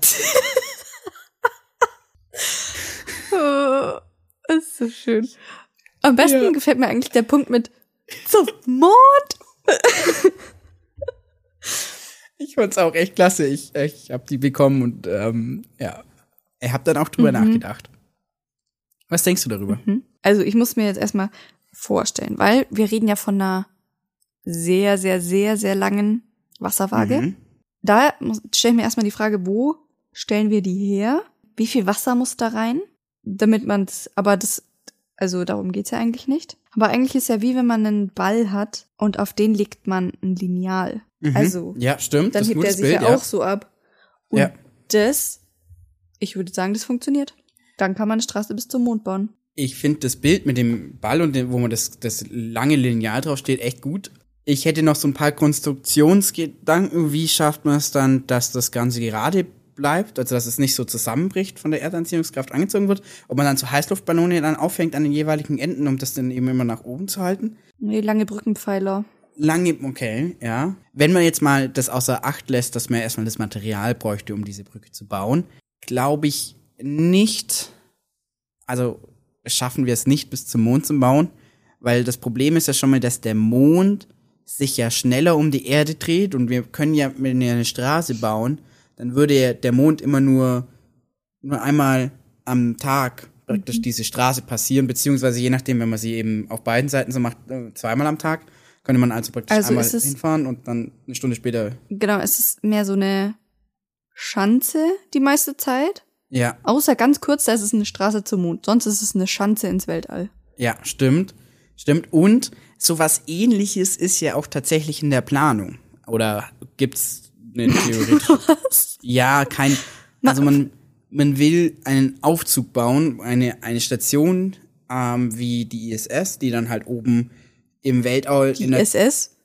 Oh, das ist so schön. Am besten Ja. gefällt mir eigentlich der Punkt mit zum Mond. Ich fand's auch echt klasse. Ich, ich hab die bekommen und ähm, ja, ich hab dann auch drüber Mhm. nachgedacht. Was denkst du darüber? Also ich muss mir jetzt erstmal vorstellen, weil wir reden ja von einer sehr, sehr, sehr, sehr langen Wasserwaage. Mhm. Da stelle ich mir erstmal die Frage, wo stellen wir die her? Wie viel Wasser muss da rein? Damit man es, aber das, also darum geht's ja eigentlich nicht. Aber eigentlich ist ja wie wenn man einen Ball hat und auf den legt man ein Lineal. Mhm. Also, Ja, stimmt. dann das ist ein hebt er gutes sich Bild, ja ja. auch so ab. Und Ja. das, ich würde sagen, das funktioniert. Dann kann man eine Straße bis zum Mond bauen. Ich finde das Bild mit dem Ball und dem, wo man das, das lange Lineal drauf steht, echt gut. Ich hätte noch so ein paar Konstruktionsgedanken. Wie schafft man es dann, dass das Ganze gerade bleibt, also dass es nicht so zusammenbricht, von der Erdanziehungskraft angezogen wird? Ob man dann so Heißluftballone dann aufhängt an den jeweiligen Enden, um das dann eben immer nach oben zu halten? Nee, lange Brückenpfeiler. Lange, okay, ja. Wenn man jetzt mal das außer Acht lässt, dass man erstmal das Material bräuchte, um diese Brücke zu bauen, glaube ich nicht, also schaffen wir es nicht bis zum Mond zu bauen, weil das Problem ist ja schon mal, dass der Mond sich ja schneller um die Erde dreht und wir können ja, wenn wir eine Straße bauen, dann würde ja der Mond immer nur, nur einmal am Tag praktisch diese Straße passieren, beziehungsweise je nachdem, wenn man sie eben auf beiden Seiten so macht, äh, zweimal am Tag, könnte man also praktisch Also einmal ist es- hinfahren und dann eine Stunde später, Genau, es ist mehr so eine Schanze die meiste Zeit. ja, Außer ganz kurz, da ist es eine Straße zum Mond. Sonst ist es eine Schanze ins Weltall. ja, stimmt, stimmt. Und sowas Ähnliches ist ja auch tatsächlich in der Planung. Oder gibt's eine Theorie? Was? Ja, kein, also man, man will einen Aufzug bauen, eine, eine Station, ähm, wie die I S S, die dann halt oben im Weltall in Die der, S S,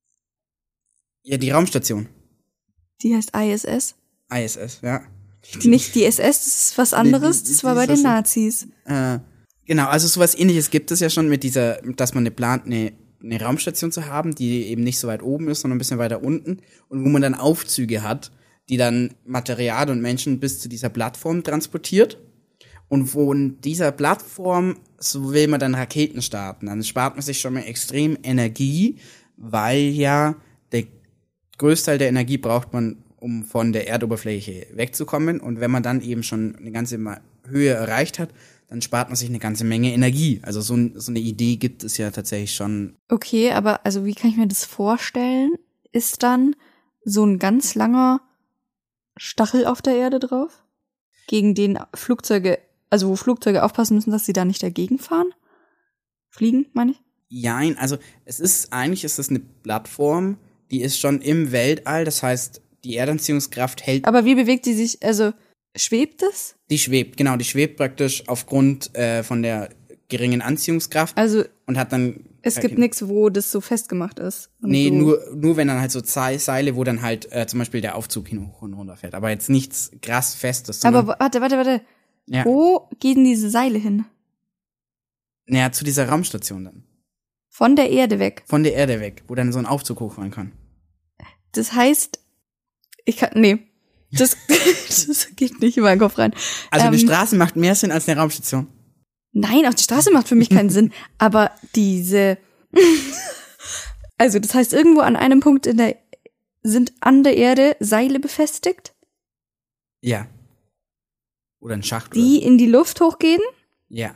ja, die Raumstation. die heißt I S S. I S S, ja. Nicht die S S, das ist was anderes. die- Das war die bei ist den was- Nazis. Äh, genau, also sowas Ähnliches gibt es ja schon mit dieser, dass man eine plant, eine, eine Raumstation zu haben, die eben nicht so weit oben ist, sondern ein bisschen weiter unten und wo man dann Aufzüge hat, die dann Material und Menschen bis zu dieser Plattform transportiert. Und von dieser Plattform, so will man dann Raketen starten. Dann spart man sich schon mal extrem Energie, weil ja der Größteil der Energie braucht man, um von der Erdoberfläche wegzukommen. Und wenn man dann eben schon eine ganze Höhe erreicht hat, dann spart man sich eine ganze Menge Energie. Also so, so eine Idee gibt es ja tatsächlich schon. Okay, aber also wie kann ich mir das vorstellen? Ist dann so ein ganz langer Stachel auf der Erde drauf, gegen den Flugzeuge, also wo Flugzeuge aufpassen müssen, dass sie da nicht dagegen fahren? Fliegen, meine ich? Jein, also es ist, eigentlich ist das eine Plattform, die ist schon im Weltall, das heißt, die Erdanziehungskraft hält. Aber wie bewegt die sich, also schwebt es? Die schwebt, genau, die schwebt praktisch aufgrund äh, von der geringen Anziehungskraft. Also und hat dann. Es gibt nichts, wo das so festgemacht ist. Nee, so. nur, nur wenn dann halt so Seile, wo dann halt äh, zum Beispiel der Aufzug hin und runter fährt. Aber jetzt nichts krass Festes. Aber warte, warte, warte. Ja. Wo gehen diese Seile hin? Naja, zu dieser Raumstation dann. Von der Erde weg? Von der Erde weg, wo dann so ein Aufzug hochfahren kann. Das heißt, ich kann, nee, das, das geht nicht in meinen Kopf rein. Also ähm, eine Straße macht mehr Sinn als eine Raumstation. Nein, auch die Straße macht für mich keinen Sinn. Aber diese, also das heißt, irgendwo an einem Punkt in der, sind an der Erde Seile befestigt? Ja. Oder ein Schacht. Die oder? in die Luft hochgehen? Ja.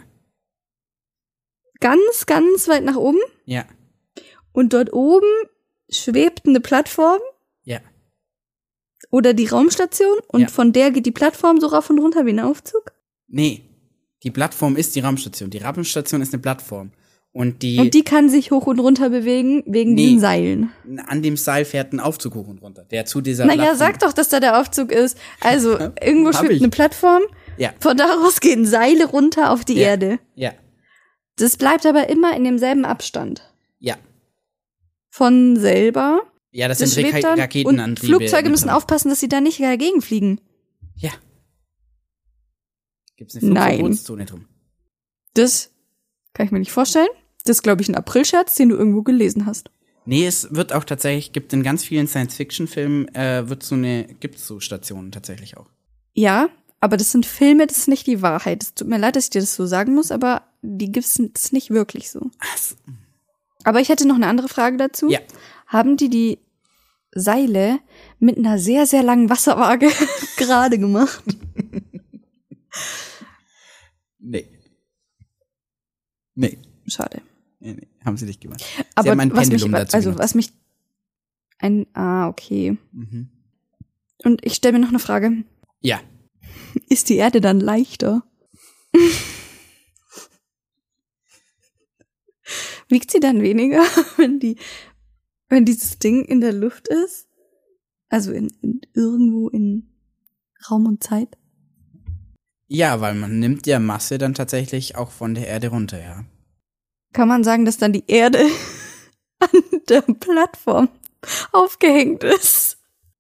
Ganz, ganz weit nach oben? Ja. Und dort oben schwebt eine Plattform? Ja. Oder die Raumstation? Und ja. von der geht die Plattform so rauf und runter wie ein Aufzug? Nee. Die Plattform ist die Raumstation. Die Raumstation ist eine Plattform. Und die, und die kann sich hoch und runter bewegen wegen nee, diesen Seilen. An dem Seil fährt ein Aufzug hoch und runter, der zu dieser Naja, Plattform. sag doch, dass da der Aufzug ist. Also, irgendwo schwebt eine Plattform. Ja. Von daraus gehen Seile runter auf die ja. Erde. Ja. Das bleibt aber immer in demselben Abstand. Ja. Von selber. Ja, das, das sind Ra- dann, Raketenantriebe. Und Flugzeuge müssen aufpassen, dass sie da nicht dagegen fliegen. Ja. Gibt's eine Flugverbotszone drum? Das kann ich mir nicht vorstellen. Das ist, glaube ich, ein Aprilscherz, den du irgendwo gelesen hast. Nee, es wird auch tatsächlich, gibt in ganz vielen Science-Fiction-Filmen, äh, wird so eine, gibt's so Stationen tatsächlich auch. Ja, aber das sind Filme, das ist nicht die Wahrheit. Es tut mir leid, dass ich dir das so sagen muss, aber die gibt's das nicht wirklich so. Was? Aber ich hätte noch eine andere Frage dazu. Ja. Haben die die Seile mit einer sehr, sehr langen Wasserwaage gerade gemacht? Nee. Nee. Schade. Nee, nee, haben sie nicht gemacht. Sie Aber haben ein was Pendulum mich, dazu also genutzt. was mich ein ah okay. Mhm. Und ich stelle mir noch eine Frage. Ja. Ist die Erde dann leichter? Wiegt sie dann weniger, wenn die wenn dieses Ding in der Luft ist? Also in, in irgendwo in Raum und Zeit? Ja, weil man nimmt ja Masse dann tatsächlich auch von der Erde runter, ja. Kann man sagen, dass dann die Erde an der Plattform aufgehängt ist?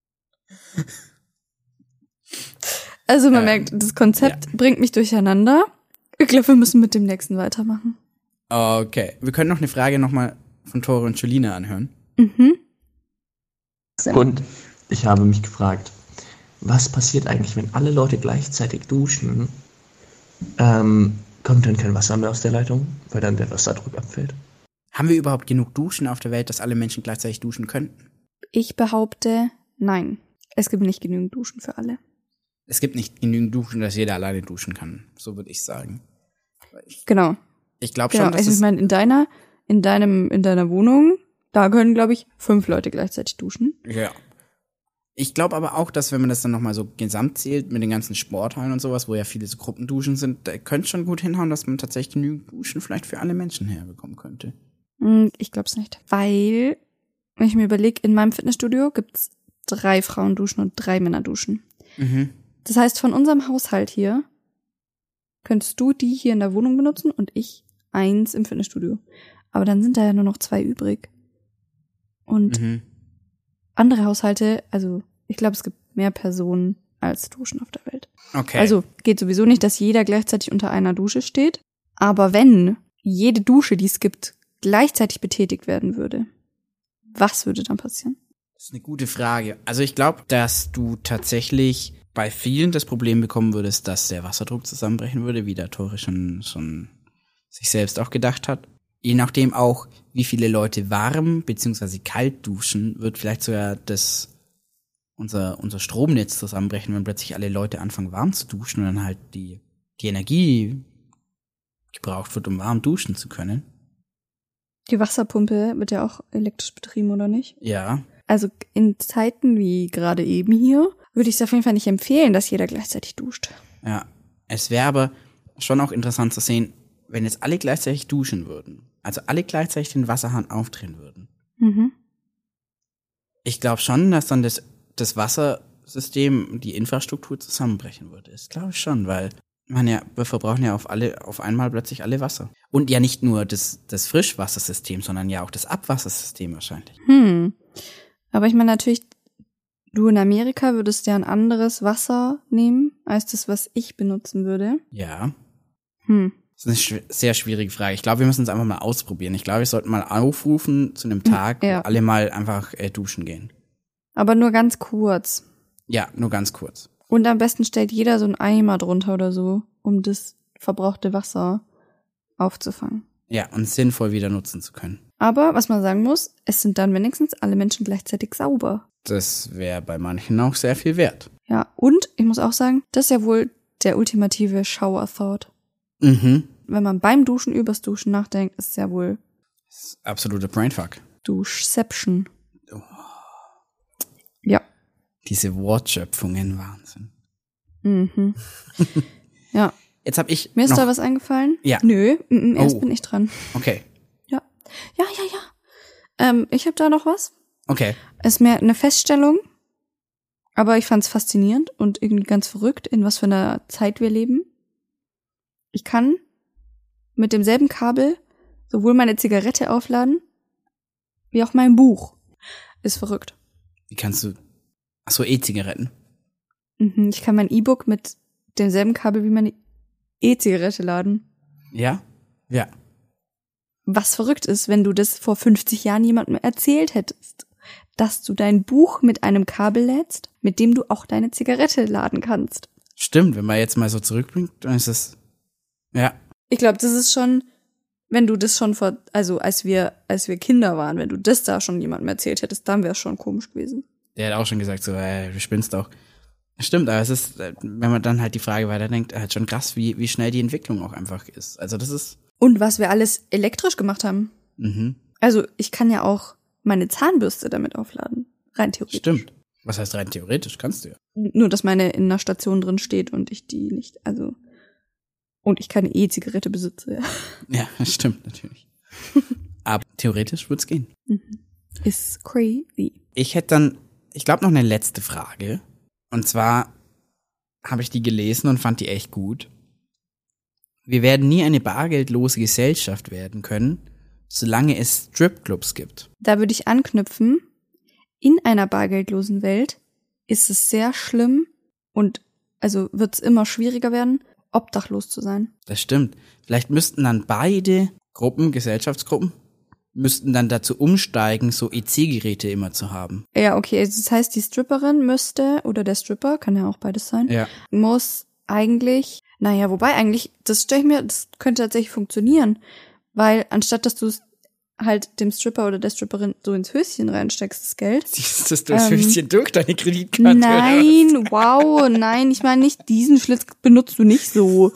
Also man ähm, merkt, das Konzept ja. bringt mich durcheinander. Ich glaube, wir müssen mit dem nächsten weitermachen. Okay. Wir können noch eine Frage nochmal von Tore und Julina anhören. Mhm. Und ich habe mich gefragt, was passiert eigentlich, wenn alle Leute gleichzeitig duschen? Ähm, kommt dann kein Wasser mehr aus der Leitung, weil dann der Wasserdruck abfällt? Haben wir überhaupt genug Duschen auf der Welt, dass alle Menschen gleichzeitig duschen könnten? Ich behaupte, nein. Es gibt nicht genügend Duschen für alle. Es gibt nicht genügend Duschen, dass jeder alleine duschen kann. So würde ich sagen. Ich, Genau. ich glaube Genau. schon, dass Also ich es meine, in deiner, in deinem, in deiner Wohnung, da können, glaube ich, fünf Leute gleichzeitig duschen. ja. Ich glaube aber auch, dass wenn man das dann nochmal so gesamt zählt mit den ganzen Sporthallen und sowas, wo ja viele so Gruppenduschen sind, da könnte schon gut hinhauen, dass man tatsächlich genügend Duschen vielleicht für alle Menschen herbekommen könnte. Ich glaube es nicht. Weil, wenn ich mir überlege, in meinem Fitnessstudio gibt's drei Frauenduschen und drei Männerduschen. Mhm. Das heißt, von unserem Haushalt hier könntest du die hier in der Wohnung benutzen und ich eins im Fitnessstudio. Aber dann sind da ja nur noch zwei übrig. Und Mhm. andere Haushalte, also ich glaube, es gibt mehr Personen als Duschen auf der Welt. Okay. Also geht sowieso nicht, dass jeder gleichzeitig unter einer Dusche steht. Aber wenn jede Dusche, die es gibt, gleichzeitig betätigt werden würde, was würde dann passieren? Das ist eine gute Frage. Also ich glaube, dass du tatsächlich bei vielen das Problem bekommen würdest, dass der Wasserdruck zusammenbrechen würde, wie der Tore schon, schon sich selbst auch gedacht hat. Je nachdem auch, wie viele Leute warm bzw. kalt duschen, wird vielleicht sogar das unser, unser Stromnetz zusammenbrechen, wenn plötzlich alle Leute anfangen warm zu duschen und dann halt die, die Energie gebraucht wird, um warm duschen zu können. Die Wasserpumpe wird ja auch elektrisch betrieben, oder nicht? Ja. Also in Zeiten wie gerade eben hier würde ich es auf jeden Fall nicht empfehlen, dass jeder gleichzeitig duscht. Ja. Es wäre aber schon auch interessant zu sehen, wenn jetzt alle gleichzeitig duschen würden. Also alle gleichzeitig den Wasserhahn aufdrehen würden. Mhm. Ich glaube schon, dass dann das, das Wassersystem, die Infrastruktur zusammenbrechen würde. Das glaube ich schon, weil man ja, wir verbrauchen ja auf alle, auf einmal plötzlich alle Wasser. Und ja nicht nur das, das Frischwassersystem, sondern ja auch das Abwassersystem wahrscheinlich. Hm. Aber ich meine natürlich, du in Amerika würdest ja ein anderes Wasser nehmen, als das, was ich benutzen würde. Ja. Hm. Das ist eine schw- sehr schwierige Frage. Ich glaube, wir müssen es einfach mal ausprobieren. Ich glaube, wir sollten mal aufrufen zu einem Tag, Ja. wo alle mal einfach äh, duschen gehen. Aber nur ganz kurz. Ja, nur ganz kurz. Und am besten stellt jeder so einen Eimer drunter oder so, um das verbrauchte Wasser aufzufangen. Ja, und sinnvoll wieder nutzen zu können. Aber was man sagen muss, es sind dann wenigstens alle Menschen gleichzeitig sauber. Das wäre bei manchen auch sehr viel wert. Ja, und ich muss auch sagen, das ist ja wohl der ultimative Shower-Thought. Mhm. Wenn man beim Duschen übers Duschen nachdenkt, ist es ja wohl Das ist absolute Brainfuck. Duschception. Ja. Diese Wortschöpfungen, Wahnsinn. Mhm. Ja. Jetzt habe ich Mir ist noch, da was eingefallen? Ja. Nö, m -m, erst Oh. bin ich dran. Okay, Ja. Ja, ja, ja. Ähm, ich habe da noch was. okay. Ist mehr eine Feststellung, aber ich fand es faszinierend und irgendwie ganz verrückt, in was für einer Zeit wir leben. Ich kann mit demselben Kabel sowohl meine Zigarette aufladen, wie auch mein Buch. Ist verrückt. Wie kannst du... Ach so, E-Zigaretten. Mhm, ich kann mein E-Book mit demselben Kabel wie meine E-Zigarette laden. Ja? Ja. Was verrückt ist, wenn du das vor fünfzig Jahren jemandem erzählt hättest, dass du dein Buch mit einem Kabel lädst, mit dem du auch deine Zigarette laden kannst. Stimmt, wenn man jetzt mal so zurückbringt, dann ist es... Ja. Ich glaube, das ist schon, wenn du das schon vor, also als wir, als wir Kinder waren, wenn du das da schon jemandem erzählt hättest, dann wäre es schon komisch gewesen. Der hat auch schon gesagt, so, ey, du spinnst doch. Stimmt, aber es ist, äh, wenn man dann halt die Frage weiterdenkt, halt schon krass, wie, wie schnell die Entwicklung auch einfach ist. Also das ist... Und was wir alles elektrisch gemacht haben. Mhm. Also ich kann ja auch meine Zahnbürste damit aufladen. Rein theoretisch. Stimmt. Was heißt rein theoretisch? Kannst du ja. Nur, dass meine in einer Station drin steht und ich die nicht, also, und ich keine E-Zigarette besitze. Ja. Ja, stimmt, natürlich. Aber theoretisch wird's gehen. Ist crazy. Ich hätte dann, ich glaube, noch eine letzte Frage. Und zwar habe ich die gelesen und fand die echt gut. Wir werden nie eine bargeldlose Gesellschaft werden können, solange es Stripclubs gibt. Da würde ich anknüpfen. In einer bargeldlosen Welt ist es sehr schlimm und also wird es immer schwieriger werden, obdachlos zu sein. Das stimmt. Vielleicht müssten dann beide Gruppen, Gesellschaftsgruppen, müssten dann dazu umsteigen, so E C-Geräte immer zu haben. Ja, okay, also das heißt, die Stripperin müsste, oder der Stripper, kann ja auch beides sein, Ja. muss eigentlich, naja, wobei eigentlich, das stelle ich mir, das könnte tatsächlich funktionieren, weil anstatt, dass du es halt dem Stripper oder der Stripperin so ins Höschen reinsteckst, das Geld. Siehst du das Ähm, Höschen durch deine Kreditkarte? Nein, wow, nein, ich meine nicht, diesen Schlitz benutzt du nicht so.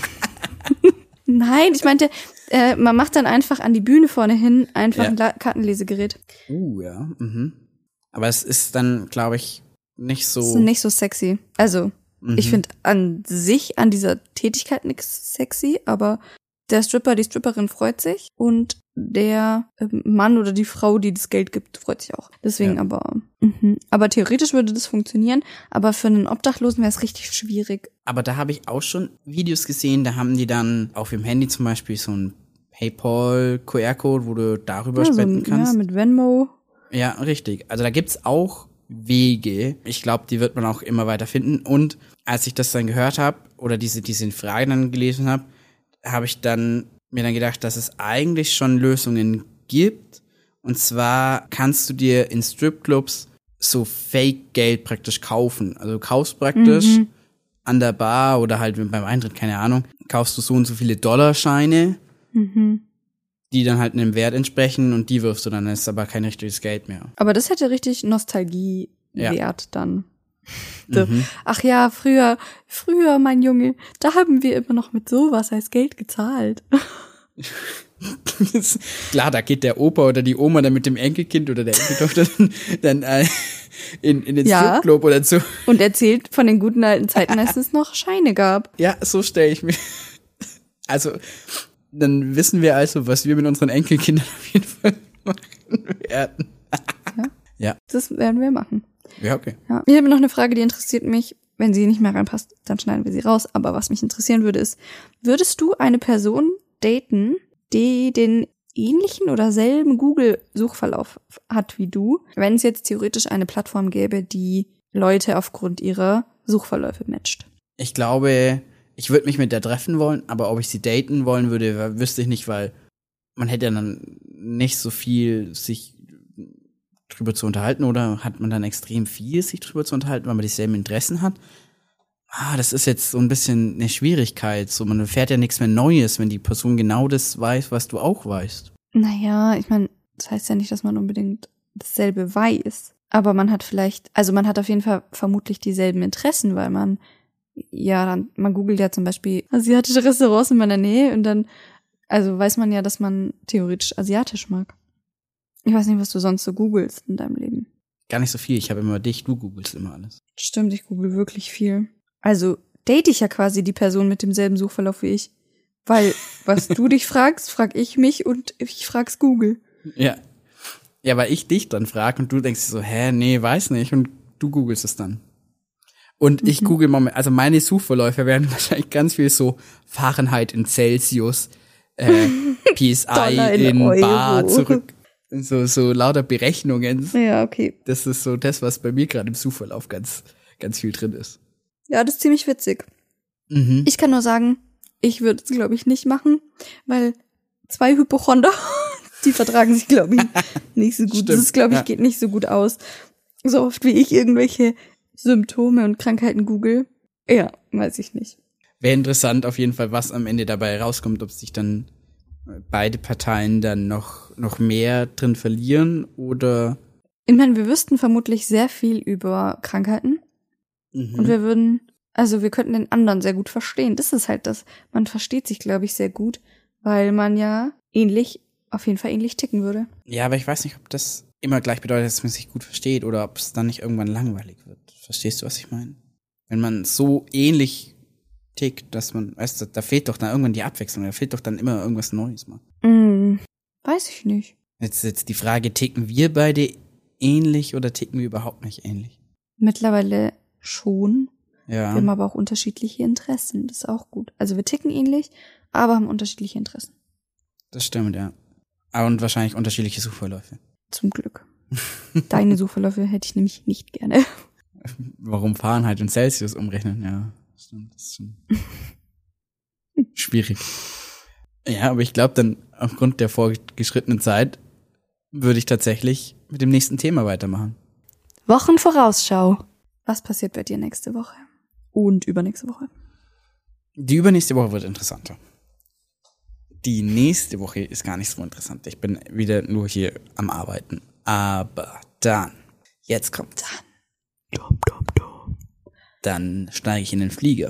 Nein, ich meinte, äh, man macht dann einfach an die Bühne vorne hin einfach Ja. ein La- Kartenlesegerät. Uh, ja. Mhm. Aber es ist dann, glaube ich, nicht so... Das ist nicht so sexy. Also, Mhm. ich finde an sich, an dieser Tätigkeit nichts sexy, aber der Stripper, die Stripperin freut sich und der ähm, Mann oder die Frau, die das Geld gibt, freut sich auch. Deswegen Ja. aber, mhm. aber theoretisch würde das funktionieren, aber für einen Obdachlosen wäre es richtig schwierig. Aber da habe ich auch schon Videos gesehen, da haben die dann auf ihrem Handy zum Beispiel so einen PayPal-Q R-Code, wo du darüber Ja, spenden so, kannst. ja, mit Venmo. Ja, richtig. Also da gibt's auch Wege. Ich glaube, die wird man auch immer weiter finden. Und als ich das dann gehört habe oder diese diese Frage dann gelesen habe, habe ich dann mir dann gedacht, dass es eigentlich schon Lösungen gibt. Und zwar kannst du dir in Stripclubs so Fake-Geld praktisch kaufen. Also du kaufst praktisch Mhm. an der Bar oder halt beim Eintritt, keine Ahnung, kaufst du so und so viele Dollarscheine, Mhm. die dann halt einem Wert entsprechen und die wirfst du dann, das ist aber kein richtiges Geld mehr. Aber das hätte richtig Nostalgie Ja. Wert dann. So. Mhm. Ach ja, früher, früher, mein Junge, da haben wir immer noch mit sowas als Geld gezahlt. Klar, da geht der Opa oder die Oma dann mit dem Enkelkind oder der Enkeltochter dann, dann äh, in, in den Ja. Stripclub oder so. Und erzählt von den guten alten Zeiten, als es noch Scheine gab. Ja, so stelle ich mir. Also, dann wissen wir also, was wir mit unseren Enkelkindern auf jeden Fall machen werden. Das werden wir machen. Ja, okay. Ja. Ich habe noch eine Frage, die interessiert mich. Wenn sie nicht mehr reinpasst, dann schneiden wir sie raus. Aber was mich interessieren würde, ist, würdest du eine Person daten, die den ähnlichen oder selben Google-Suchverlauf hat wie du, wenn es jetzt theoretisch eine Plattform gäbe, die Leute aufgrund ihrer Suchverläufe matcht? Ich glaube, ich würde mich mit der treffen wollen, aber ob ich sie daten wollen würde, wüsste ich nicht, weil man hätte ja dann nicht so viel sich drüber zu unterhalten, oder hat man dann extrem viel sich drüber zu unterhalten, weil man dieselben Interessen hat? Ah, das ist jetzt so ein bisschen eine Schwierigkeit. So, man erfährt ja nichts mehr Neues, wenn die Person genau das weiß, was du auch weißt. Naja, ich meine, das heißt ja nicht, dass man unbedingt dasselbe weiß. Aber man hat vielleicht, also man hat auf jeden Fall vermutlich dieselben Interessen, weil man, ja, dann, man googelt ja zum Beispiel asiatische Restaurants in meiner Nähe und dann, also weiß man ja, dass man theoretisch asiatisch mag. Ich weiß nicht, was du sonst so googelst in deinem Leben. Gar nicht so viel. Ich habe immer dich, du googelst immer alles. Stimmt, ich google wirklich viel. Also date ich ja quasi die Person mit demselben Suchverlauf wie ich. Weil, was du dich fragst, frag ich mich und ich frag's Google. Ja. Ja, weil ich dich dann frag und du denkst dir so, hä, nee, weiß nicht. Und du googelst es dann. Und ich Mhm. google mal, also meine Suchverläufe werden wahrscheinlich ganz viel so Fahrenheit in Celsius, äh, P S Dollar I in in Euro. Bar zurück. So, so lauter Berechnungen. Ja, okay. Das ist so das, was bei mir gerade im Suchverlauf ganz, ganz viel drin ist. Ja, das ist ziemlich witzig. Mhm. Ich kann nur sagen, ich würde es, glaube ich, nicht machen, weil zwei Hypochonder, die vertragen sich, glaube ich, nicht so gut. Stimmt, Das ist, glaube ich, ja. geht nicht so gut aus. So oft wie ich irgendwelche Symptome und Krankheiten google. Ja, weiß ich nicht. Wäre interessant auf jeden Fall, was am Ende dabei rauskommt, ob sich dann beide Parteien dann noch, noch mehr drin verlieren oder. Ich meine, wir wüssten vermutlich sehr viel über Krankheiten Mhm. und wir würden, also wir könnten den anderen sehr gut verstehen. Das ist halt das. Man versteht sich, glaube ich, sehr gut, weil man ja ähnlich, auf jeden Fall ähnlich ticken würde. Ja, aber ich weiß nicht, ob das immer gleich bedeutet, dass man sich gut versteht oder ob es dann nicht irgendwann langweilig wird. Verstehst du, was ich meine? Wenn man so ähnlich tickt, dass man, weißt du, da fehlt doch dann irgendwann die Abwechslung, da fehlt doch dann immer irgendwas Neues mal. Mm, weiß ich nicht. Jetzt jetzt die Frage, ticken wir beide ähnlich oder ticken wir überhaupt nicht ähnlich? Mittlerweile schon. Wir Ja, haben aber auch unterschiedliche Interessen. Das ist auch gut. Also wir ticken ähnlich, aber haben unterschiedliche Interessen. das stimmt, ja. Ah, und wahrscheinlich unterschiedliche Suchverläufe. Zum Glück. Deine Suchverläufe hätte ich nämlich nicht gerne. Warum Fahrenheit und Celsius umrechnen? Ja, stimmt, das ist schon schwierig. Ja, aber ich glaube dann, aufgrund der fortgeschrittenen Zeit, würde ich tatsächlich mit dem nächsten Thema weitermachen. Wochenvorausschau. Was passiert bei dir nächste Woche? Und übernächste Woche? Die übernächste Woche wird interessanter. Die nächste Woche ist gar nicht so interessant. Ich bin wieder nur hier am Arbeiten. Aber dann, jetzt kommt dann. Dum, dum, dum. Dann steige ich in den Flieger.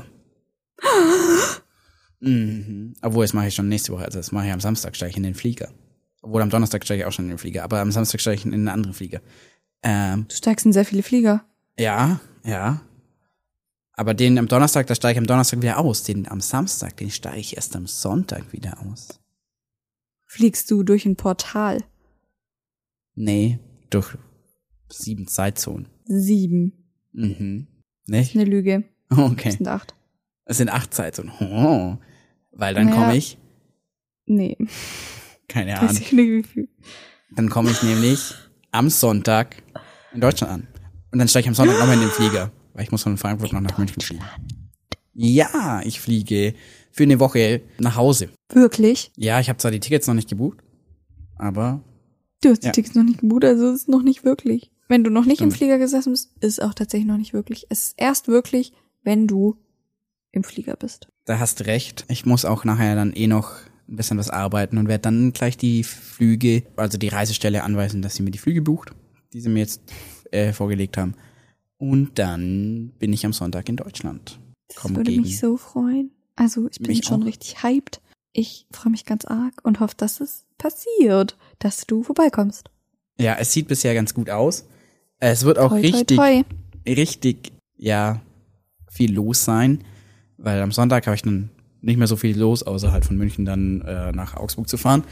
Mhm. Obwohl, das mache ich schon nächste Woche. Also das mache ich am Samstag, steige ich in den Flieger. Obwohl, am Donnerstag steige ich auch schon in den Flieger. Aber am Samstag steige ich in einen anderen Flieger. Ähm, Du steigst in sehr viele Flieger. ja, ja. Aber den am Donnerstag, da steige ich am Donnerstag wieder aus. Den am Samstag, den steige ich erst am Sonntag wieder aus. Fliegst du durch ein Portal? Nee, durch sieben Zeitzonen. Sieben. Mhm. Das ist Nicht? eine Lüge. Das Okay. sind acht. Es sind acht Zeitzonen. Oh. Weil dann Naja. komme ich, Nee, keine weiß Ahnung, ich nicht wie viel. dann komme ich nämlich am Sonntag in Deutschland an. Und dann steige ich am Sonntag nochmal in den Flieger. Weil ich muss von Frankfurt noch nach München fliegen. Ja, ich fliege für eine Woche nach Hause. Wirklich? Ja, ich habe zwar die Tickets noch nicht gebucht, aber Du hast die Ja. Tickets noch nicht gebucht, also es ist noch nicht wirklich. Wenn du noch nicht im Stimmt. Flieger gesessen bist, ist es auch tatsächlich noch nicht wirklich. Es ist erst wirklich, wenn du im Flieger bist. da hast du recht. Ich muss auch nachher dann eh noch ein bisschen was arbeiten und werde dann gleich die Flüge, also die Reisestelle anweisen, dass sie mir die Flüge bucht, die sie mir jetzt äh, vorgelegt haben. Und dann bin ich am Sonntag in Deutschland. Das Komm würde gegen mich so freuen. Also ich bin mich schon auch. richtig hyped. Ich freue mich ganz arg und hoffe, dass es passiert, dass du vorbeikommst. Ja, es sieht bisher ganz gut aus. Es wird auch Toi, toi, richtig, toi. richtig, ja, viel los sein, weil am Sonntag habe ich dann nicht mehr so viel los, außer halt von München dann äh, nach Augsburg zu fahren.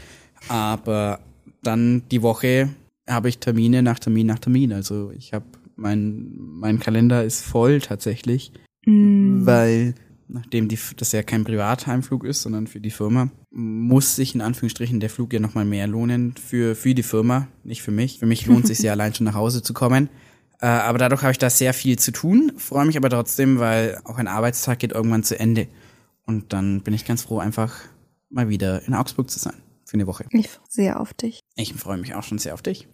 Aber dann die Woche habe ich Termine nach Termin nach Termin. Also ich habe mein mein Kalender ist voll tatsächlich, Mm. weil nachdem die, das ja kein Privatheimflug ist, sondern für die Firma, muss sich in Anführungsstrichen der Flug ja nochmal mehr lohnen für für die Firma, nicht für mich. Für mich lohnt es sich ja allein schon nach Hause zu kommen. Äh, aber dadurch habe ich da sehr viel zu tun, freue mich aber trotzdem, weil auch ein Arbeitstag geht irgendwann zu Ende. Und dann bin ich ganz froh, einfach mal wieder in Augsburg zu sein für eine Woche. Ich freue mich sehr auf dich. Ich freue mich auch schon sehr auf dich.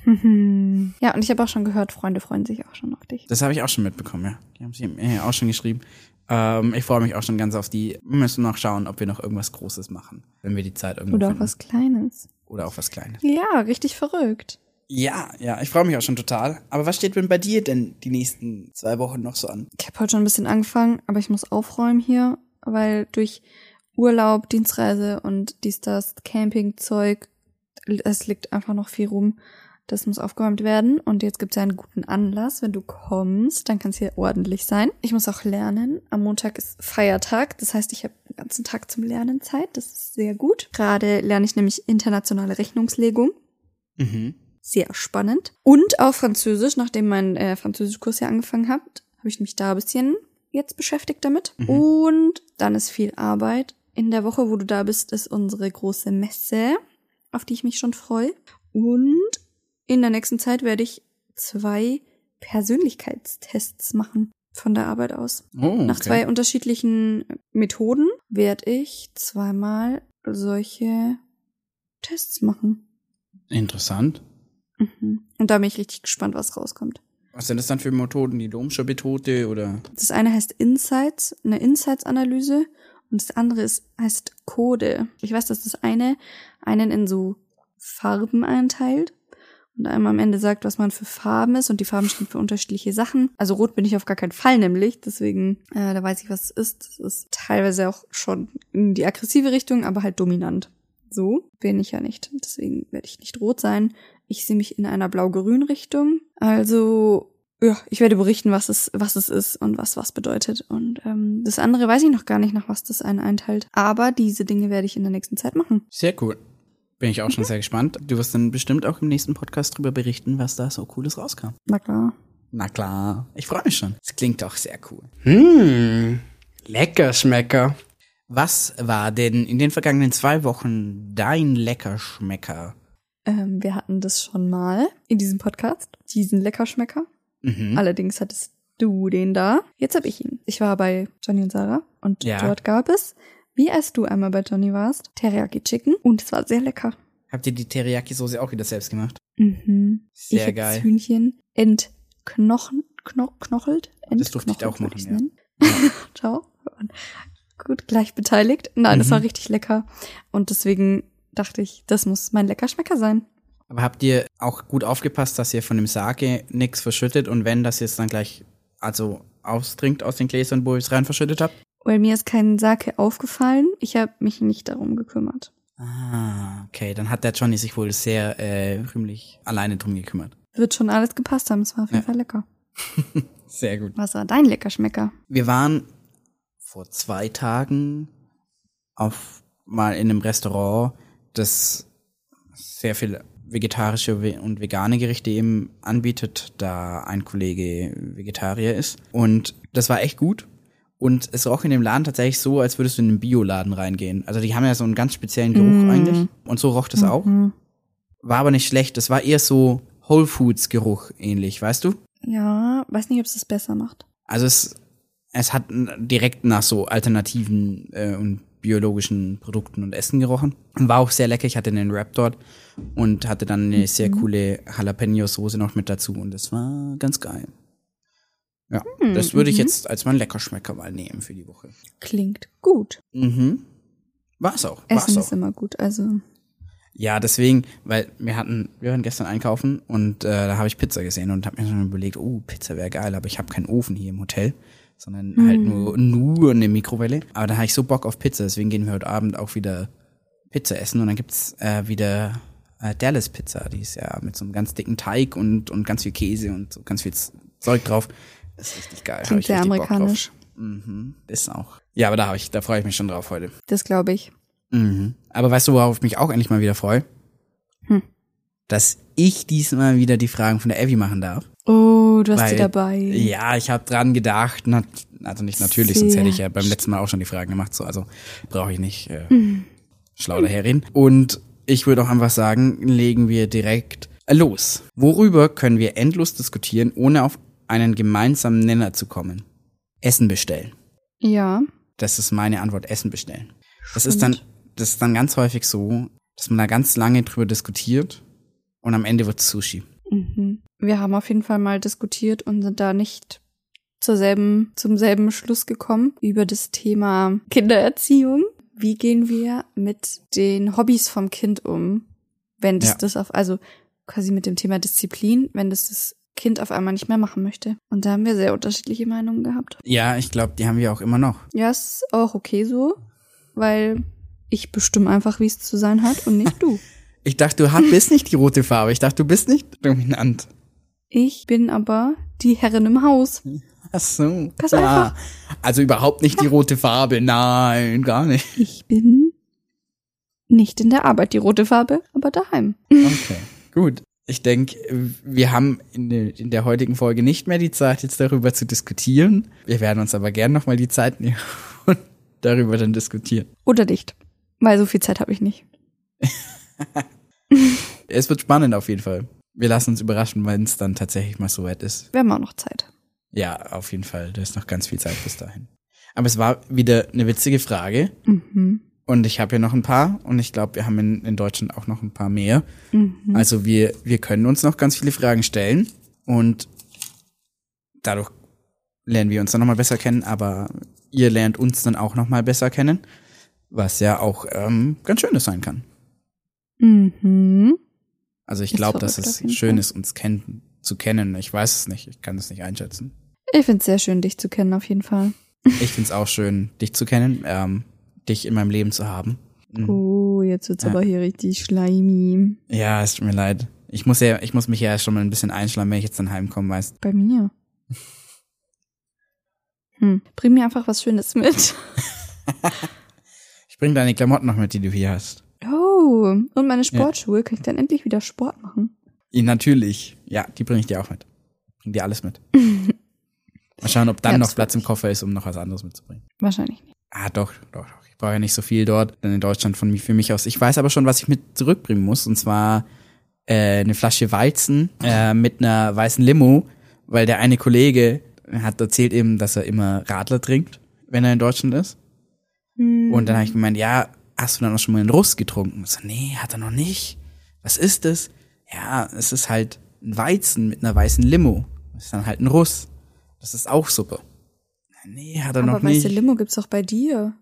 Ja, und ich habe auch schon gehört, Freunde freuen sich auch schon auf dich. Das habe ich auch schon mitbekommen, ja. Die haben sie mir auch schon geschrieben. Ähm, ich freue mich auch schon ganz auf die. Wir müssen noch schauen, ob wir noch irgendwas Großes machen, wenn wir die Zeit irgendwo Oder auch finden. was Kleines. Oder auch was Kleines. Ja, richtig verrückt. Ja, ja, ich freue mich auch schon total. Aber was steht denn bei dir denn die nächsten zwei Wochen noch so an? Ich habe heute schon ein bisschen angefangen, aber ich muss aufräumen hier, weil durch Urlaub, Dienstreise und dies, das, Campingzeug, es liegt einfach noch viel rum. Das muss aufgeräumt werden. Und jetzt gibt es ja einen guten Anlass. Wenn du kommst, dann kann es hier ordentlich sein. Ich muss auch lernen. Am Montag ist Feiertag. Das heißt, ich habe den ganzen Tag zum Lernen Zeit. Das ist sehr gut. Gerade lerne ich nämlich internationale Rechnungslegung. Mhm. Sehr spannend. Und auch Französisch, nachdem mein äh, Französischkurs ja angefangen hat, habe ich mich da ein bisschen jetzt beschäftigt damit. Mhm. Und dann ist viel Arbeit. In der Woche, wo du da bist, ist unsere große Messe, auf die ich mich schon freue. Und in der nächsten Zeit werde ich zwei Persönlichkeitstests machen von der Arbeit aus. Oh, okay. Nach zwei unterschiedlichen Methoden werde ich zweimal solche Tests machen. Interessant. Mhm. Und da bin ich richtig gespannt, was rauskommt. Was sind das dann für Methoden? Die Domscher Methode oder? Das eine heißt Insights, eine Insights-Analyse, und das andere ist, heißt Code. Ich weiß, dass das eine einen in so Farben einteilt und einmal am Ende sagt, was man für Farben ist, und die Farben stehen für unterschiedliche Sachen. Also rot bin ich auf gar keinen Fall nämlich, deswegen, äh, da weiß ich, was es ist. Das ist teilweise auch schon in die aggressive Richtung, aber halt dominant. So bin ich ja nicht. Deswegen werde ich nicht rot sein. Ich sehe mich in einer blau-grün Richtung. Also, ja, ich werde berichten, was es, was es ist und was was bedeutet. Und ähm, das andere weiß ich noch gar nicht, nach was das einen einteilt. Aber diese Dinge werde ich in der nächsten Zeit machen. Sehr cool. Bin ich auch schon sehr gespannt. Du wirst dann bestimmt auch im nächsten Podcast drüber berichten, was da so Cooles rauskam. Na klar. Na klar. Ich freue mich schon. Es klingt doch sehr cool. Hm, lecker Schmecker. Was war denn in den vergangenen zwei Wochen dein Leckerschmecker? Ähm, wir hatten das schon mal in diesem Podcast, diesen Leckerschmecker. Mhm. Allerdings hattest du den da. Jetzt habe ich ihn. Ich war bei Johnny und Sarah und Ja. dort gab es, wie als du einmal bei Johnny warst, Teriyaki Chicken, und es war sehr lecker. Habt ihr die Teriyaki-Soße auch wieder selbst gemacht? Mhm. Sehr ich hab geil. das Hühnchen entknochen, kno, knochelt. Das durfte ich auch Entknochelt, machen, würd ich's nennen. Ciao. Gut, gleich beteiligt. Nein, das Mhm. war richtig lecker. Und deswegen dachte ich, das muss mein Leckerschmecker sein. Aber habt ihr auch gut aufgepasst, dass ihr von dem Sake nichts verschüttet, und wenn, dass ihr es dann gleich also austrinkt aus den Gläsern, wo ihr es rein verschüttet habt? Weil mir ist kein Sake aufgefallen. Ich habe mich nicht darum gekümmert. Ah, okay. Dann hat der Johnny sich wohl sehr äh, rühmlich alleine drum gekümmert. Wird schon alles gepasst haben. Es war auf jeden Ja. Fall lecker. Sehr gut. Was war dein Leckerschmecker? Wir waren vor zwei Tagen auf mal in einem Restaurant, das sehr viel vegetarische und vegane Gerichte eben anbietet, da ein Kollege Vegetarier ist. Und das war echt gut. Und es roch in dem Laden tatsächlich so, als würdest du in einen Bioladen reingehen. Also die haben ja so einen ganz speziellen Geruch Mm. eigentlich. Und so roch das auch. Mhm. War aber nicht schlecht. Das war eher so Whole Foods Geruch ähnlich, weißt du? Ja, weiß nicht, ob es das besser macht. Also es, es hat direkt nach so alternativen äh, und biologischen Produkten und Essen gerochen. War auch sehr lecker. Ich hatte einen Wrap dort und hatte dann eine sehr coole Jalapeno-Soße noch mit dazu. Und das war ganz geil. Ja, Hm, das würde ich mhm. jetzt als mein Leckerschmecker mal nehmen für die Woche. Klingt gut. Mhm. War's auch. War's Essen auch. ist immer gut, also. Ja, deswegen, weil wir hatten, wir waren gestern einkaufen und äh, da habe ich Pizza gesehen und habe mir schon überlegt, oh, Pizza wäre geil, aber ich habe keinen Ofen hier im Hotel, sondern mm. halt nur nur eine Mikrowelle. Aber da habe ich so Bock auf Pizza, deswegen gehen wir heute Abend auch wieder Pizza essen und dann gibt's äh, wieder äh, Dallas Pizza, die ist ja mit so einem ganz dicken Teig und und ganz viel Käse und so ganz viel Zeug drauf. Das ist richtig geil. Klingt sehr amerikanisch. Mhm, ist auch. Ja, aber da habe ich, da freue ich mich schon drauf heute. Das glaube ich. Mhm. Aber weißt du, worauf ich mich auch endlich mal wieder freue? Hm. Dass ich diesmal wieder die Fragen von der Evie machen darf. Oh, du hast Weil, sie dabei. Ja, ich habe dran gedacht. Na, also nicht natürlich, Sehr sonst hätte ich ja beim letzten Mal auch schon die Fragen gemacht. So, also brauche ich nicht äh, mhm. schlau daherreden. Und ich würde auch einfach sagen, legen wir direkt los. Worüber können wir endlos diskutieren, ohne auf einen gemeinsamen Nenner zu kommen? Essen bestellen. Ja. Das ist meine Antwort, Essen bestellen. Das ist dann, das ist dann ganz häufig so, dass man da ganz lange drüber diskutiert und am Ende wird Sushi. Mhm. Wir haben auf jeden Fall mal diskutiert und sind da nicht zur selben, zum selben Schluss gekommen über das Thema Kindererziehung. Wie gehen wir mit den Hobbys vom Kind um, wenn das Ja. das auf, also quasi mit dem Thema Disziplin, wenn das das Kind auf einmal nicht mehr machen möchte. Und da haben wir sehr unterschiedliche Meinungen gehabt. Ja, ich glaube, die haben wir auch immer noch. Ja, ist auch okay so, weil ich bestimme einfach, wie es zu sein hat und nicht du. Ich dachte, du bist nicht die rote Farbe. Ich dachte, du bist nicht dominant. Ich bin aber die Herrin im Haus. Ach so. Pass ja. einfach. Also überhaupt nicht die rote Farbe. Nein, gar nicht. Ich bin nicht in der Arbeit die rote Farbe, aber daheim. Okay, gut. Ich denke, wir haben in, de, in der heutigen Folge nicht mehr die Zeit, jetzt darüber zu diskutieren. Wir werden uns aber gern nochmal die Zeit nehmen und darüber dann diskutieren. Oder nicht, weil so viel Zeit habe ich nicht. Es wird spannend auf jeden Fall. Wir lassen uns überraschen, wenn es dann tatsächlich mal so weit ist. Wir haben auch noch Zeit. Ja, auf jeden Fall. Da ist noch ganz viel Zeit bis dahin. Aber es war wieder eine witzige Frage. Mhm. Und ich habe ja noch ein paar. Und ich glaube, wir haben in, in Deutschland auch noch ein paar mehr. Mhm. Also wir, wir können uns noch ganz viele Fragen stellen. Und dadurch lernen wir uns dann nochmal besser kennen. Aber ihr lernt uns dann auch nochmal besser kennen. Was ja auch ähm, ganz Schönes sein kann. Mhm. Also ich Ist glaube, dass verrückt auf es jeden schön Fall. ist, uns kennen, zu kennen. Ich weiß es nicht. Ich kann es nicht einschätzen. Ich finde es sehr schön, dich zu kennen, auf jeden Fall. Ich find's auch schön, dich zu kennen, ähm, dich in meinem Leben zu haben. Mhm. Oh, jetzt wird's Ja. aber hier richtig schleimig. Ja, es tut mir leid. Ich muss ja, ich muss mich ja schon mal ein bisschen einschlagen, wenn ich jetzt dann heimkomme, weißt. Bei mir. Hm. Bring mir einfach was Schönes mit. Ich bring deine Klamotten noch mit, die du hier hast. Oh, und meine Sportschuhe. Kann ich dann endlich wieder Sport machen? Ja, natürlich. Ja, die bringe ich dir auch mit. Bring dir alles mit. Mal schauen, ob dann Ja, noch das Platz im Koffer ist, um noch was anderes mitzubringen. Wahrscheinlich nicht. Ah, doch, doch, doch. Ich brauche ja nicht so viel dort, denn in Deutschland von mir, für mich aus. Ich weiß aber schon, was ich mit zurückbringen muss, und zwar äh, eine Flasche Weizen äh, mit einer weißen Limo, weil der eine Kollege hat erzählt eben, dass er immer Radler trinkt, wenn er in Deutschland ist. Hm. Und dann habe ich gemeint, ja, hast du dann auch schon mal einen Russ getrunken? Ich so, nee, hat er noch nicht. Was ist das? Ja, es ist halt ein Weizen mit einer weißen Limo. Das ist dann halt ein Russ. Das ist auch super. Nee, hat er Aber noch nicht. weiße Limo gibt's auch bei dir.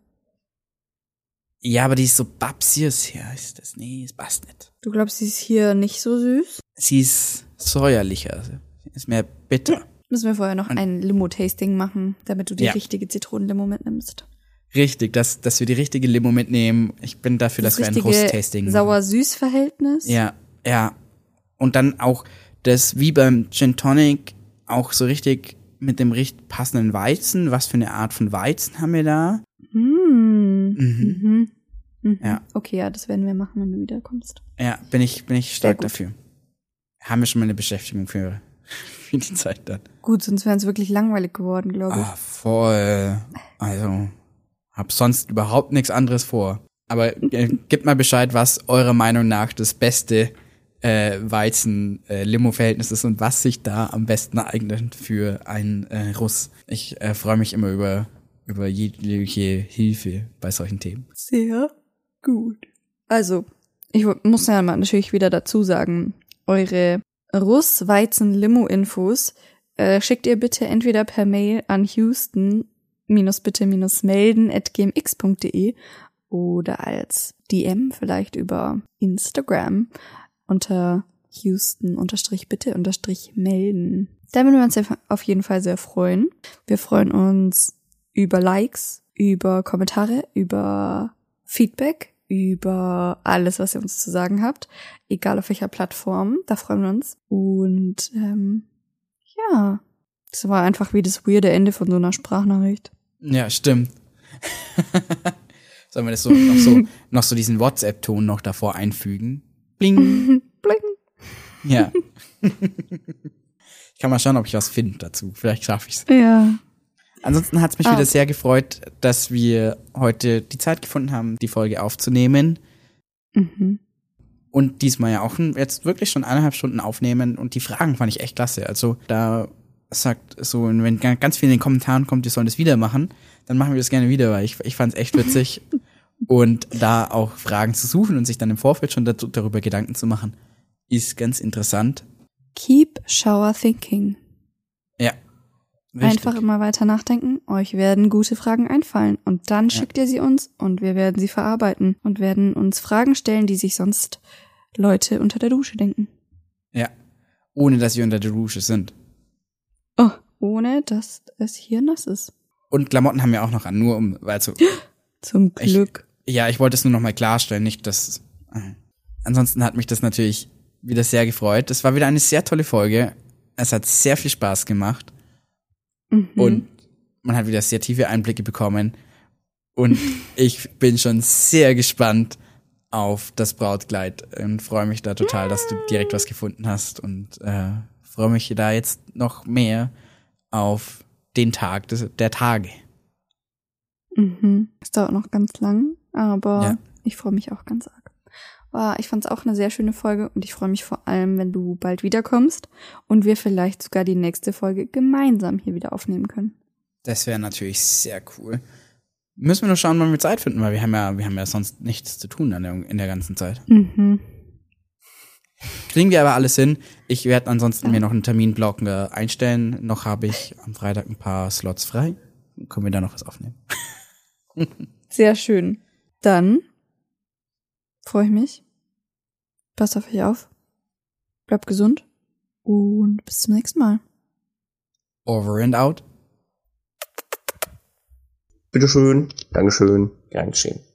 Ja, aber die ist so babsius hier, ist das. Nee, es passt nicht. Du glaubst, sie ist hier nicht so süß? Sie ist säuerlicher, also sie ist mehr bitter. Müssen wir vorher noch Und- ein Limo-Tasting machen, damit du die Ja. richtige Zitronenlimo mitnimmst. Richtig, dass, dass wir die richtige Limo mitnehmen. Ich bin dafür, dass wir ein Russ-Tasting machen. Sauer-Süß-Verhältnis. Ja, ja. Und dann auch das, wie beim Gin Tonic, auch so richtig mit dem richtig passenden Weizen. Was für eine Art von Weizen haben wir da? Hm. Mhm. Mhm. Mhm. Ja. Okay, ja, das werden wir machen, wenn du wiederkommst. Ja, bin ich, bin ich stark gut. dafür. Haben wir schon mal eine Beschäftigung für, für die Zeit dann. Gut, sonst wären es wirklich langweilig geworden, glaube ich. Ah, voll. Also, hab sonst überhaupt nichts anderes vor. Aber äh, gebt mal Bescheid, was eurer Meinung nach das beste äh, Weizen-Limo-Verhältnis ist und was sich da am besten eignet für einen äh, Russ. Ich äh, freue mich immer über über jegliche Hilfe bei solchen Themen. Sehr gut. Also, ich w- muss ja mal natürlich wieder dazu sagen, eure Russ-Weizen-Limo-Infos äh, schickt ihr bitte entweder per Mail an Houston bitte melden at gmx punkt de oder als D M vielleicht über Instagram unter Houston-bitte-melden. Da würden wir uns auf jeden Fall sehr freuen. Wir freuen uns über Likes, über Kommentare, über Feedback, über alles, was ihr uns zu sagen habt. Egal auf welcher Plattform, da freuen wir uns. Und ähm, ja, das war einfach wie das weirde Ende von so einer Sprachnachricht. Ja, stimmt. Sollen wir das so noch so noch so diesen WhatsApp-Ton noch davor einfügen? Bling. Bling. Ja. Ich kann mal schauen, ob ich was finde dazu. Vielleicht schaffe ich's. Ja. Ansonsten hat's mich ah. wieder sehr gefreut, dass wir heute die Zeit gefunden haben, die Folge aufzunehmen. Mhm. Und diesmal ja auch jetzt wirklich schon eineinhalb Stunden aufnehmen. Und die Fragen fand ich echt klasse. Also da sagt so, wenn ganz viel in den Kommentaren kommt, wir sollen das wieder machen, dann machen wir das gerne wieder, weil ich, ich fand es echt witzig. Und da auch Fragen zu suchen und sich dann im Vorfeld schon dazu, darüber Gedanken zu machen, ist ganz interessant. Keep shower thinking. Ja. Richtig. Einfach immer weiter nachdenken. Euch werden gute Fragen einfallen. Und dann ja. schickt ihr sie uns und wir werden sie verarbeiten und werden uns Fragen stellen, die sich sonst Leute unter der Dusche denken. Ja. Ohne, dass sie unter der Dusche sind. Oh, ohne, dass es hier nass ist. Und Klamotten haben wir auch noch an, nur um, also. Zum Glück. Ich, ja, ich wollte es nur noch mal klarstellen, nicht, dass, äh. Ansonsten hat mich das natürlich wieder sehr gefreut. Es war wieder eine sehr tolle Folge. Es hat sehr viel Spaß gemacht. Mhm. Und man hat wieder sehr tiefe Einblicke bekommen. Und ich bin schon sehr gespannt auf das Brautkleid und freue mich da total, dass du direkt was gefunden hast und äh, freue mich da jetzt noch mehr auf den Tag des, der Tage. Mhm. Es dauert noch ganz lang, aber ja. ich freue mich auch ganz arg. Wow, ich fand es auch eine sehr schöne Folge und ich freue mich vor allem, wenn du bald wiederkommst und wir vielleicht sogar die nächste Folge gemeinsam hier wieder aufnehmen können. Das wäre natürlich sehr cool. Müssen wir nur schauen, wann wir Zeit finden, weil wir haben ja, wir haben ja sonst nichts zu tun in der, in der ganzen Zeit. Mhm. Kriegen wir aber alles hin. Ich werde ansonsten ja. mir noch einen Terminblock einstellen. Noch habe ich am Freitag ein paar Slots frei. Dann können wir da noch was aufnehmen. Sehr schön. Dann freue ich mich. Passt auf euch auf. Bleibt gesund. Und bis zum nächsten Mal. Over and out. Bitteschön. Dankeschön. Gern geschehen.